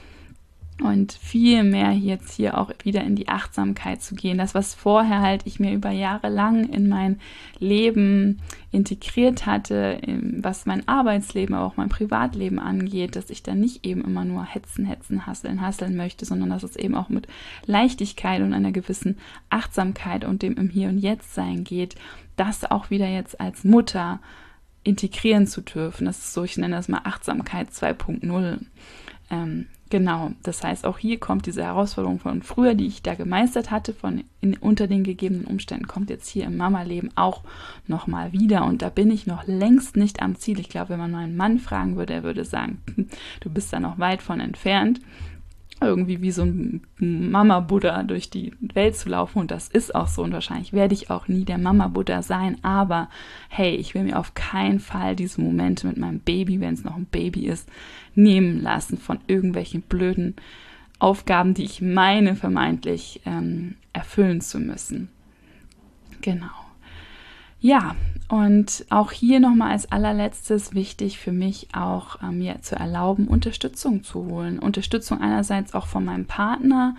Und viel mehr jetzt hier auch wieder in die Achtsamkeit zu gehen. Das, was vorher halt ich mir über Jahre lang in mein Leben integriert hatte, was mein Arbeitsleben, aber auch mein Privatleben angeht, dass ich dann nicht eben immer nur hetzen, hasseln möchte, sondern dass es eben auch mit Leichtigkeit und einer gewissen Achtsamkeit und dem im Hier und Jetzt sein geht, das auch wieder jetzt als Mutter integrieren zu dürfen. Das ist so, ich nenne das mal Achtsamkeit 2.0. Genau, das heißt, auch hier kommt diese Herausforderung von früher, die ich da gemeistert hatte, unter den gegebenen Umständen, kommt jetzt hier im Mama-Leben auch nochmal wieder. Und da bin ich noch längst nicht am Ziel. Ich glaube, wenn man meinen Mann fragen würde, er würde sagen, du bist da noch weit von entfernt, irgendwie wie so ein Mama-Buddha durch die Welt zu laufen. Und das ist auch so. Und wahrscheinlich werde ich auch nie der Mama-Buddha sein. Aber hey, ich will mir auf keinen Fall diese Momente mit meinem Baby, wenn es noch ein Baby ist, nehmen lassen von irgendwelchen blöden Aufgaben, die ich meine, vermeintlich erfüllen zu müssen. Genau. Ja, und auch hier nochmal als allerletztes wichtig für mich auch, mir zu erlauben, Unterstützung zu holen. Unterstützung einerseits auch von meinem Partner,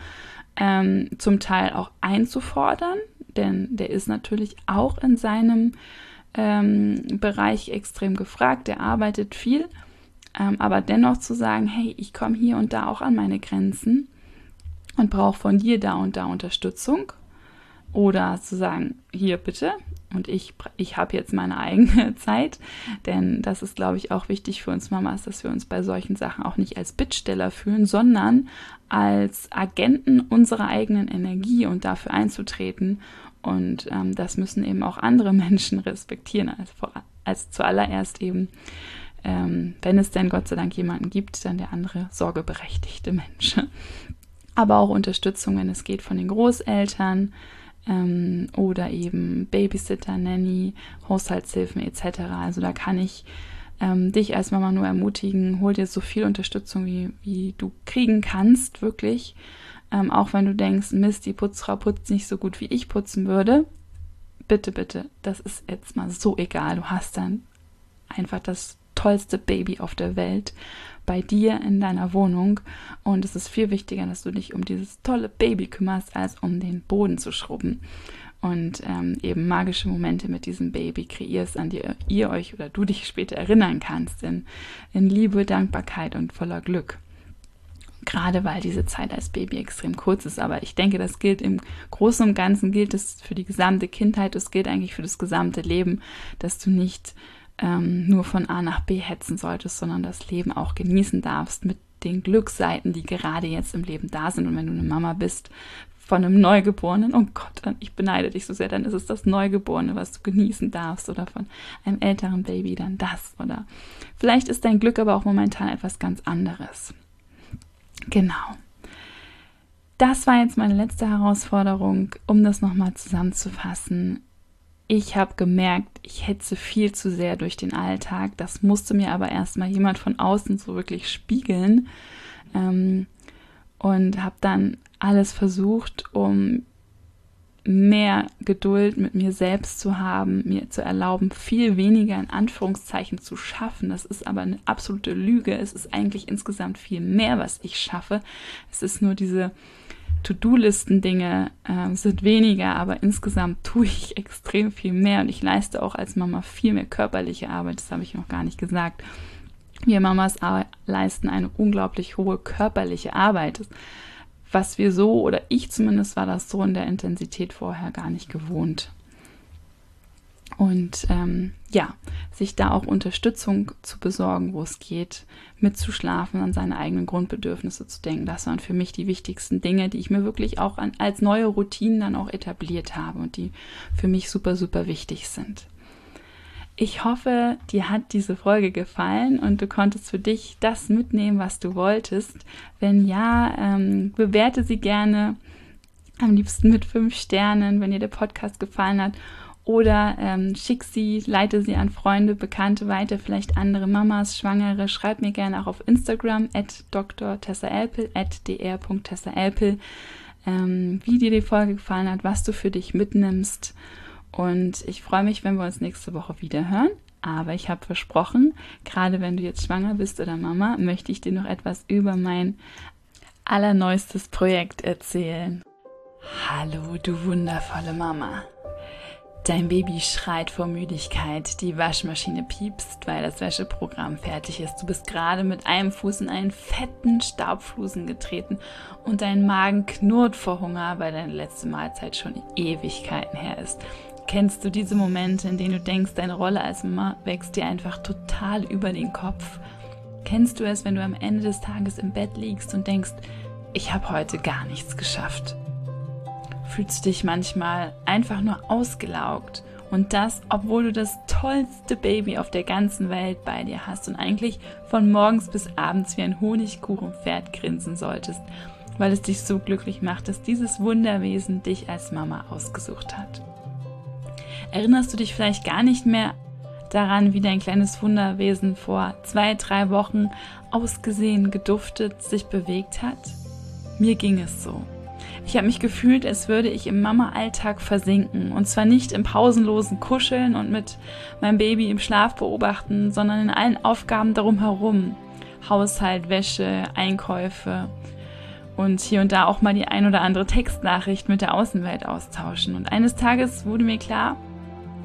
zum Teil auch einzufordern, denn der ist natürlich auch in seinem Bereich extrem gefragt, der arbeitet viel, aber dennoch zu sagen, hey, ich komme hier und da auch an meine Grenzen und brauche von dir da und da Unterstützung. Oder zu sagen, hier bitte, und ich habe jetzt meine eigene Zeit, denn das ist, glaube ich, auch wichtig für uns Mamas, dass wir uns bei solchen Sachen auch nicht als Bittsteller fühlen, sondern als Agenten unserer eigenen Energie und dafür einzutreten. Und das müssen eben auch andere Menschen respektieren, als zuallererst eben, wenn es denn Gott sei Dank jemanden gibt, dann der andere sorgeberechtigte Mensch. Aber auch Unterstützung, wenn es geht, von den Großeltern, oder eben Babysitter, Nanny, Haushaltshilfen etc. Also da kann ich dich als Mama nur ermutigen, hol dir so viel Unterstützung, wie du kriegen kannst, wirklich. Auch wenn du denkst, Mist, die Putzfrau putzt nicht so gut, wie ich putzen würde. Bitte, bitte, das ist jetzt mal so egal. Du hast dann einfach das tollste Baby auf der Welt bei dir in deiner Wohnung und es ist viel wichtiger, dass du dich um dieses tolle Baby kümmerst, als um den Boden zu schrubben und eben magische Momente mit diesem Baby kreierst, an die ihr euch oder du dich später erinnern kannst, in Liebe, Dankbarkeit und voller Glück. Gerade weil diese Zeit als Baby extrem kurz ist, aber ich denke, das gilt im Großen und Ganzen, gilt es für die gesamte Kindheit, es gilt eigentlich für das gesamte Leben, dass du nicht nur von A nach B hetzen solltest, sondern das Leben auch genießen darfst mit den Glücksseiten, die gerade jetzt im Leben da sind. Und wenn du eine Mama bist von einem Neugeborenen, oh Gott, ich beneide dich so sehr, dann ist es das Neugeborene, was du genießen darfst, oder von einem älteren Baby dann das. Oder vielleicht ist dein Glück aber auch momentan etwas ganz anderes. Genau. Das war jetzt meine letzte Herausforderung, um das nochmal zusammenzufassen. Ich habe gemerkt, ich hetze viel zu sehr durch den Alltag. Das musste mir aber erstmal jemand von außen so wirklich spiegeln. Und habe dann alles versucht, um mehr Geduld mit mir selbst zu haben, mir zu erlauben, viel weniger in Anführungszeichen zu schaffen. Das ist aber eine absolute Lüge. Es ist eigentlich insgesamt viel mehr, was ich schaffe. Es ist nur diese To-Do-Listen-Dinge sind weniger, aber insgesamt tue ich extrem viel mehr und ich leiste auch als Mama viel mehr körperliche Arbeit, das habe ich noch gar nicht gesagt. Wir Mamas leisten eine unglaublich hohe körperliche Arbeit, was wir so, oder ich zumindest war das so in der Intensität vorher gar nicht gewohnt. Und sich da auch Unterstützung zu besorgen, wo es geht, mitzuschlafen, an seine eigenen Grundbedürfnisse zu denken. Das waren für mich die wichtigsten Dinge, die ich mir wirklich auch als neue Routinen dann auch etabliert habe und die für mich super, super wichtig sind. Ich hoffe, dir hat diese Folge gefallen und du konntest für dich das mitnehmen, was du wolltest. Wenn ja, bewerte sie gerne, am liebsten mit 5 Sternen, wenn dir der Podcast gefallen hat. Oder leite sie an Freunde, Bekannte weiter, vielleicht andere Mamas, Schwangere. Schreib mir gerne auch auf Instagram @drtessaelpel, @dr.tessaelpel, wie dir die Folge gefallen hat, was du für dich mitnimmst. Und ich freue mich, wenn wir uns nächste Woche wieder hören. Aber ich habe versprochen, gerade wenn du jetzt schwanger bist oder Mama, möchte ich dir noch etwas über mein allerneuestes Projekt erzählen. Hallo, du wundervolle Mama. Dein Baby schreit vor Müdigkeit, die Waschmaschine piepst, weil das Wäscheprogramm fertig ist. Du bist gerade mit einem Fuß in einen fetten Staubflusen getreten und dein Magen knurrt vor Hunger, weil deine letzte Mahlzeit schon Ewigkeiten her ist. Kennst du diese Momente, in denen du denkst, deine Rolle als Mama wächst dir einfach total über den Kopf? Kennst du es, wenn du am Ende des Tages im Bett liegst und denkst, ich habe heute gar nichts geschafft? Fühlst du dich manchmal einfach nur ausgelaugt und das, obwohl du das tollste Baby auf der ganzen Welt bei dir hast und eigentlich von morgens bis abends wie ein Honigkuchenpferd grinsen solltest, weil es dich so glücklich macht, dass dieses Wunderwesen dich als Mama ausgesucht hat. Erinnerst du dich vielleicht gar nicht mehr daran, wie dein kleines Wunderwesen vor 2-3 Wochen ausgesehen, geduftet, sich bewegt hat? Mir ging es so. Ich habe mich gefühlt, als würde ich im Mama-Alltag versinken. Und zwar nicht im pausenlosen Kuscheln und mit meinem Baby im Schlaf beobachten, sondern in allen Aufgaben darum herum. Haushalt, Wäsche, Einkäufe und hier und da auch mal die ein oder andere Textnachricht mit der Außenwelt austauschen. Und eines Tages wurde mir klar,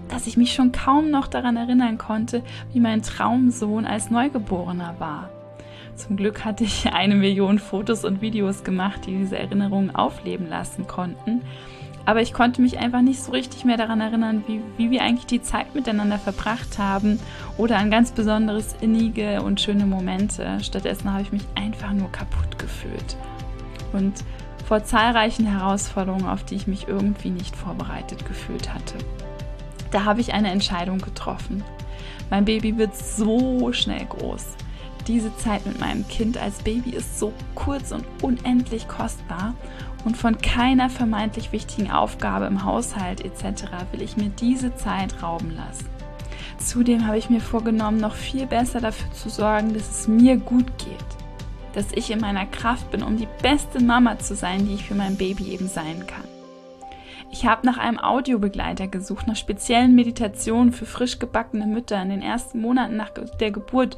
dass ich mich schon kaum noch daran erinnern konnte, wie mein Traumsohn als Neugeborener war. Zum Glück hatte ich 1 Million Fotos und Videos gemacht, die diese Erinnerungen aufleben lassen konnten. Aber ich konnte mich einfach nicht so richtig mehr daran erinnern, wie wir eigentlich die Zeit miteinander verbracht haben oder an ganz besonderes, innige und schöne Momente. Stattdessen habe ich mich einfach nur kaputt gefühlt und vor zahlreichen Herausforderungen, auf die ich mich irgendwie nicht vorbereitet gefühlt hatte. Da habe ich eine Entscheidung getroffen. Mein Baby wird so schnell groß. Diese Zeit mit meinem Kind als Baby ist so kurz und unendlich kostbar und von keiner vermeintlich wichtigen Aufgabe im Haushalt etc. will ich mir diese Zeit rauben lassen. Zudem habe ich mir vorgenommen, noch viel besser dafür zu sorgen, dass es mir gut geht. Dass ich in meiner Kraft bin, um die beste Mama zu sein, die ich für mein Baby eben sein kann. Ich habe nach einem Audiobegleiter gesucht, nach speziellen Meditationen für frisch gebackene Mütter in den ersten Monaten nach der Geburt.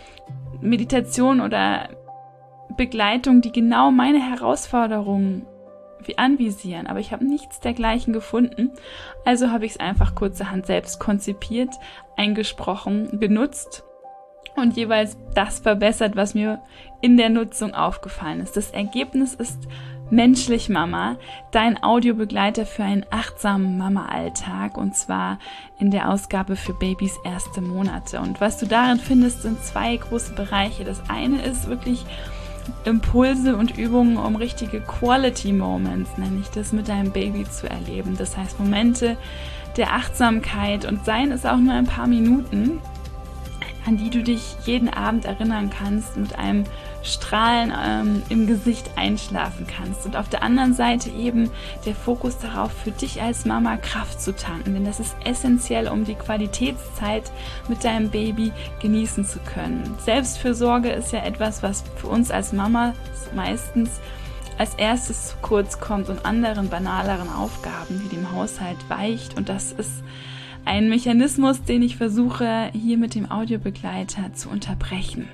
Meditation oder Begleitung, die genau meine Herausforderungen anvisieren, aber ich habe nichts dergleichen gefunden, also habe ich es einfach kurzerhand selbst konzipiert, eingesprochen, genutzt und jeweils das verbessert, was mir in der Nutzung aufgefallen ist. Das Ergebnis ist Menschlich Mama, dein Audiobegleiter für einen achtsamen Mama-Alltag, und zwar in der Ausgabe für Babys erste Monate. Und was du darin findest, sind 2 große Bereiche. Das eine ist wirklich Impulse und Übungen, um richtige Quality Moments, nenne ich das, mit deinem Baby zu erleben. Das heißt Momente der Achtsamkeit, und seien es auch nur ein paar Minuten, an die du dich jeden Abend erinnern kannst, mit einem Strahlen im Gesicht einschlafen kannst. Und auf der anderen Seite eben der Fokus darauf, für dich als Mama Kraft zu tanken, denn das ist essentiell, um die Qualitätszeit mit deinem Baby genießen zu können. Selbstfürsorge ist ja etwas, was für uns als Mama meistens als erstes zu kurz kommt und anderen banaleren Aufgaben wie dem Haushalt weicht, und das ist ein Mechanismus, den ich versuche, hier mit dem Audiobegleiter zu unterbrechen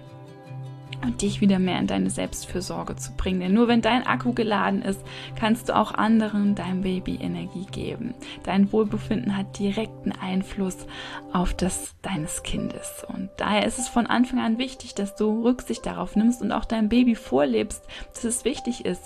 und dich wieder mehr in deine Selbstfürsorge zu bringen. Denn nur wenn dein Akku geladen ist, kannst du auch anderen, deinem Baby, Energie geben. Dein Wohlbefinden hat direkten Einfluss auf das deines Kindes. Und daher ist es von Anfang an wichtig, dass du Rücksicht darauf nimmst und auch deinem Baby vorlebst, dass es wichtig ist,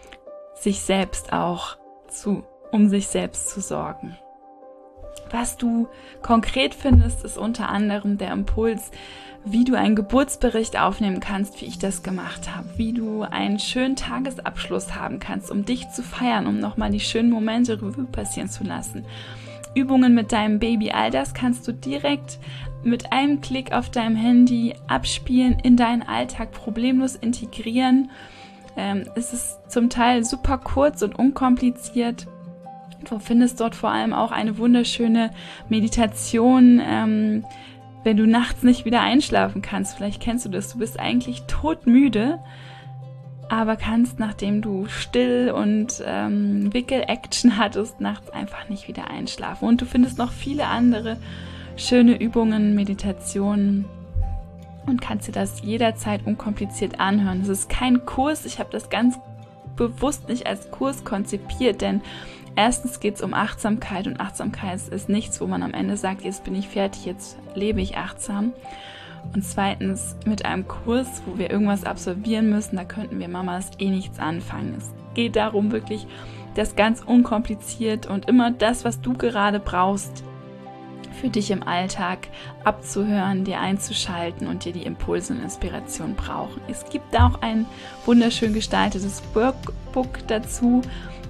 um sich selbst zu sorgen. Was du konkret findest, ist unter anderem der Impuls, wie du einen Geburtsbericht aufnehmen kannst, wie ich das gemacht habe, wie du einen schönen Tagesabschluss haben kannst, um dich zu feiern, um nochmal die schönen Momente Revue passieren zu lassen. Übungen mit deinem Baby, all das kannst du direkt mit einem Klick auf deinem Handy abspielen, in deinen Alltag problemlos integrieren. Es ist zum Teil super kurz und unkompliziert. Du findest dort vor allem auch eine wunderschöne Meditation, wenn du nachts nicht wieder einschlafen kannst. Vielleicht kennst du das, du bist eigentlich todmüde, aber kannst, nachdem du Still- und Wickel-Action hattest, nachts einfach nicht wieder einschlafen. Und du findest noch viele andere schöne Übungen, Meditationen und kannst dir das jederzeit unkompliziert anhören. Es ist kein Kurs, ich habe das ganz bewusst nicht als Kurs konzipiert, denn erstens geht es um Achtsamkeit, und Achtsamkeit ist nichts, wo man am Ende sagt, jetzt bin ich fertig, jetzt lebe ich achtsam. Und zweitens, mit einem Kurs, wo wir irgendwas absolvieren müssen, da könnten wir Mamas nichts anfangen. Es geht darum, wirklich das ganz unkompliziert und immer das, was du gerade brauchst, für dich im Alltag abzuhören, dir einzuschalten und dir die Impulse und Inspiration brauchen. Es gibt auch ein wunderschön gestaltetes Workbook dazu,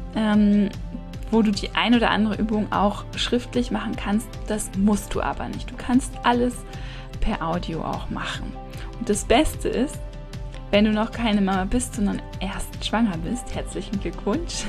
wo du die ein oder andere Übung auch schriftlich machen kannst. Das musst du aber nicht. Du kannst alles per Audio auch machen. Und das Beste ist, wenn du noch keine Mama bist, sondern erst schwanger bist, herzlichen Glückwunsch,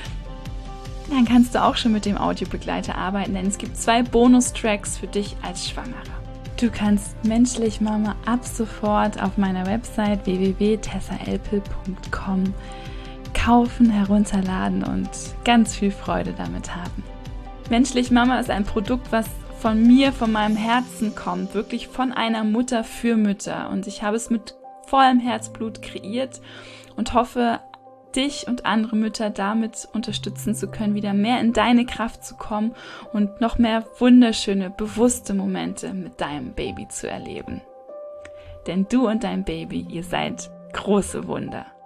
dann kannst du auch schon mit dem Audiobegleiter arbeiten, denn es gibt 2 Bonustracks für dich als Schwangere. Du kannst Menschlich Mama ab sofort auf meiner Website www.tessaelpel.com kaufen, herunterladen und ganz viel Freude damit haben. Menschlich Mama ist ein Produkt, was von mir, von meinem Herzen kommt, wirklich von einer Mutter für Mütter. Und ich habe es mit vollem Herzblut kreiert und hoffe, dich und andere Mütter damit unterstützen zu können, wieder mehr in deine Kraft zu kommen und noch mehr wunderschöne, bewusste Momente mit deinem Baby zu erleben. Denn du und dein Baby, ihr seid große Wunder.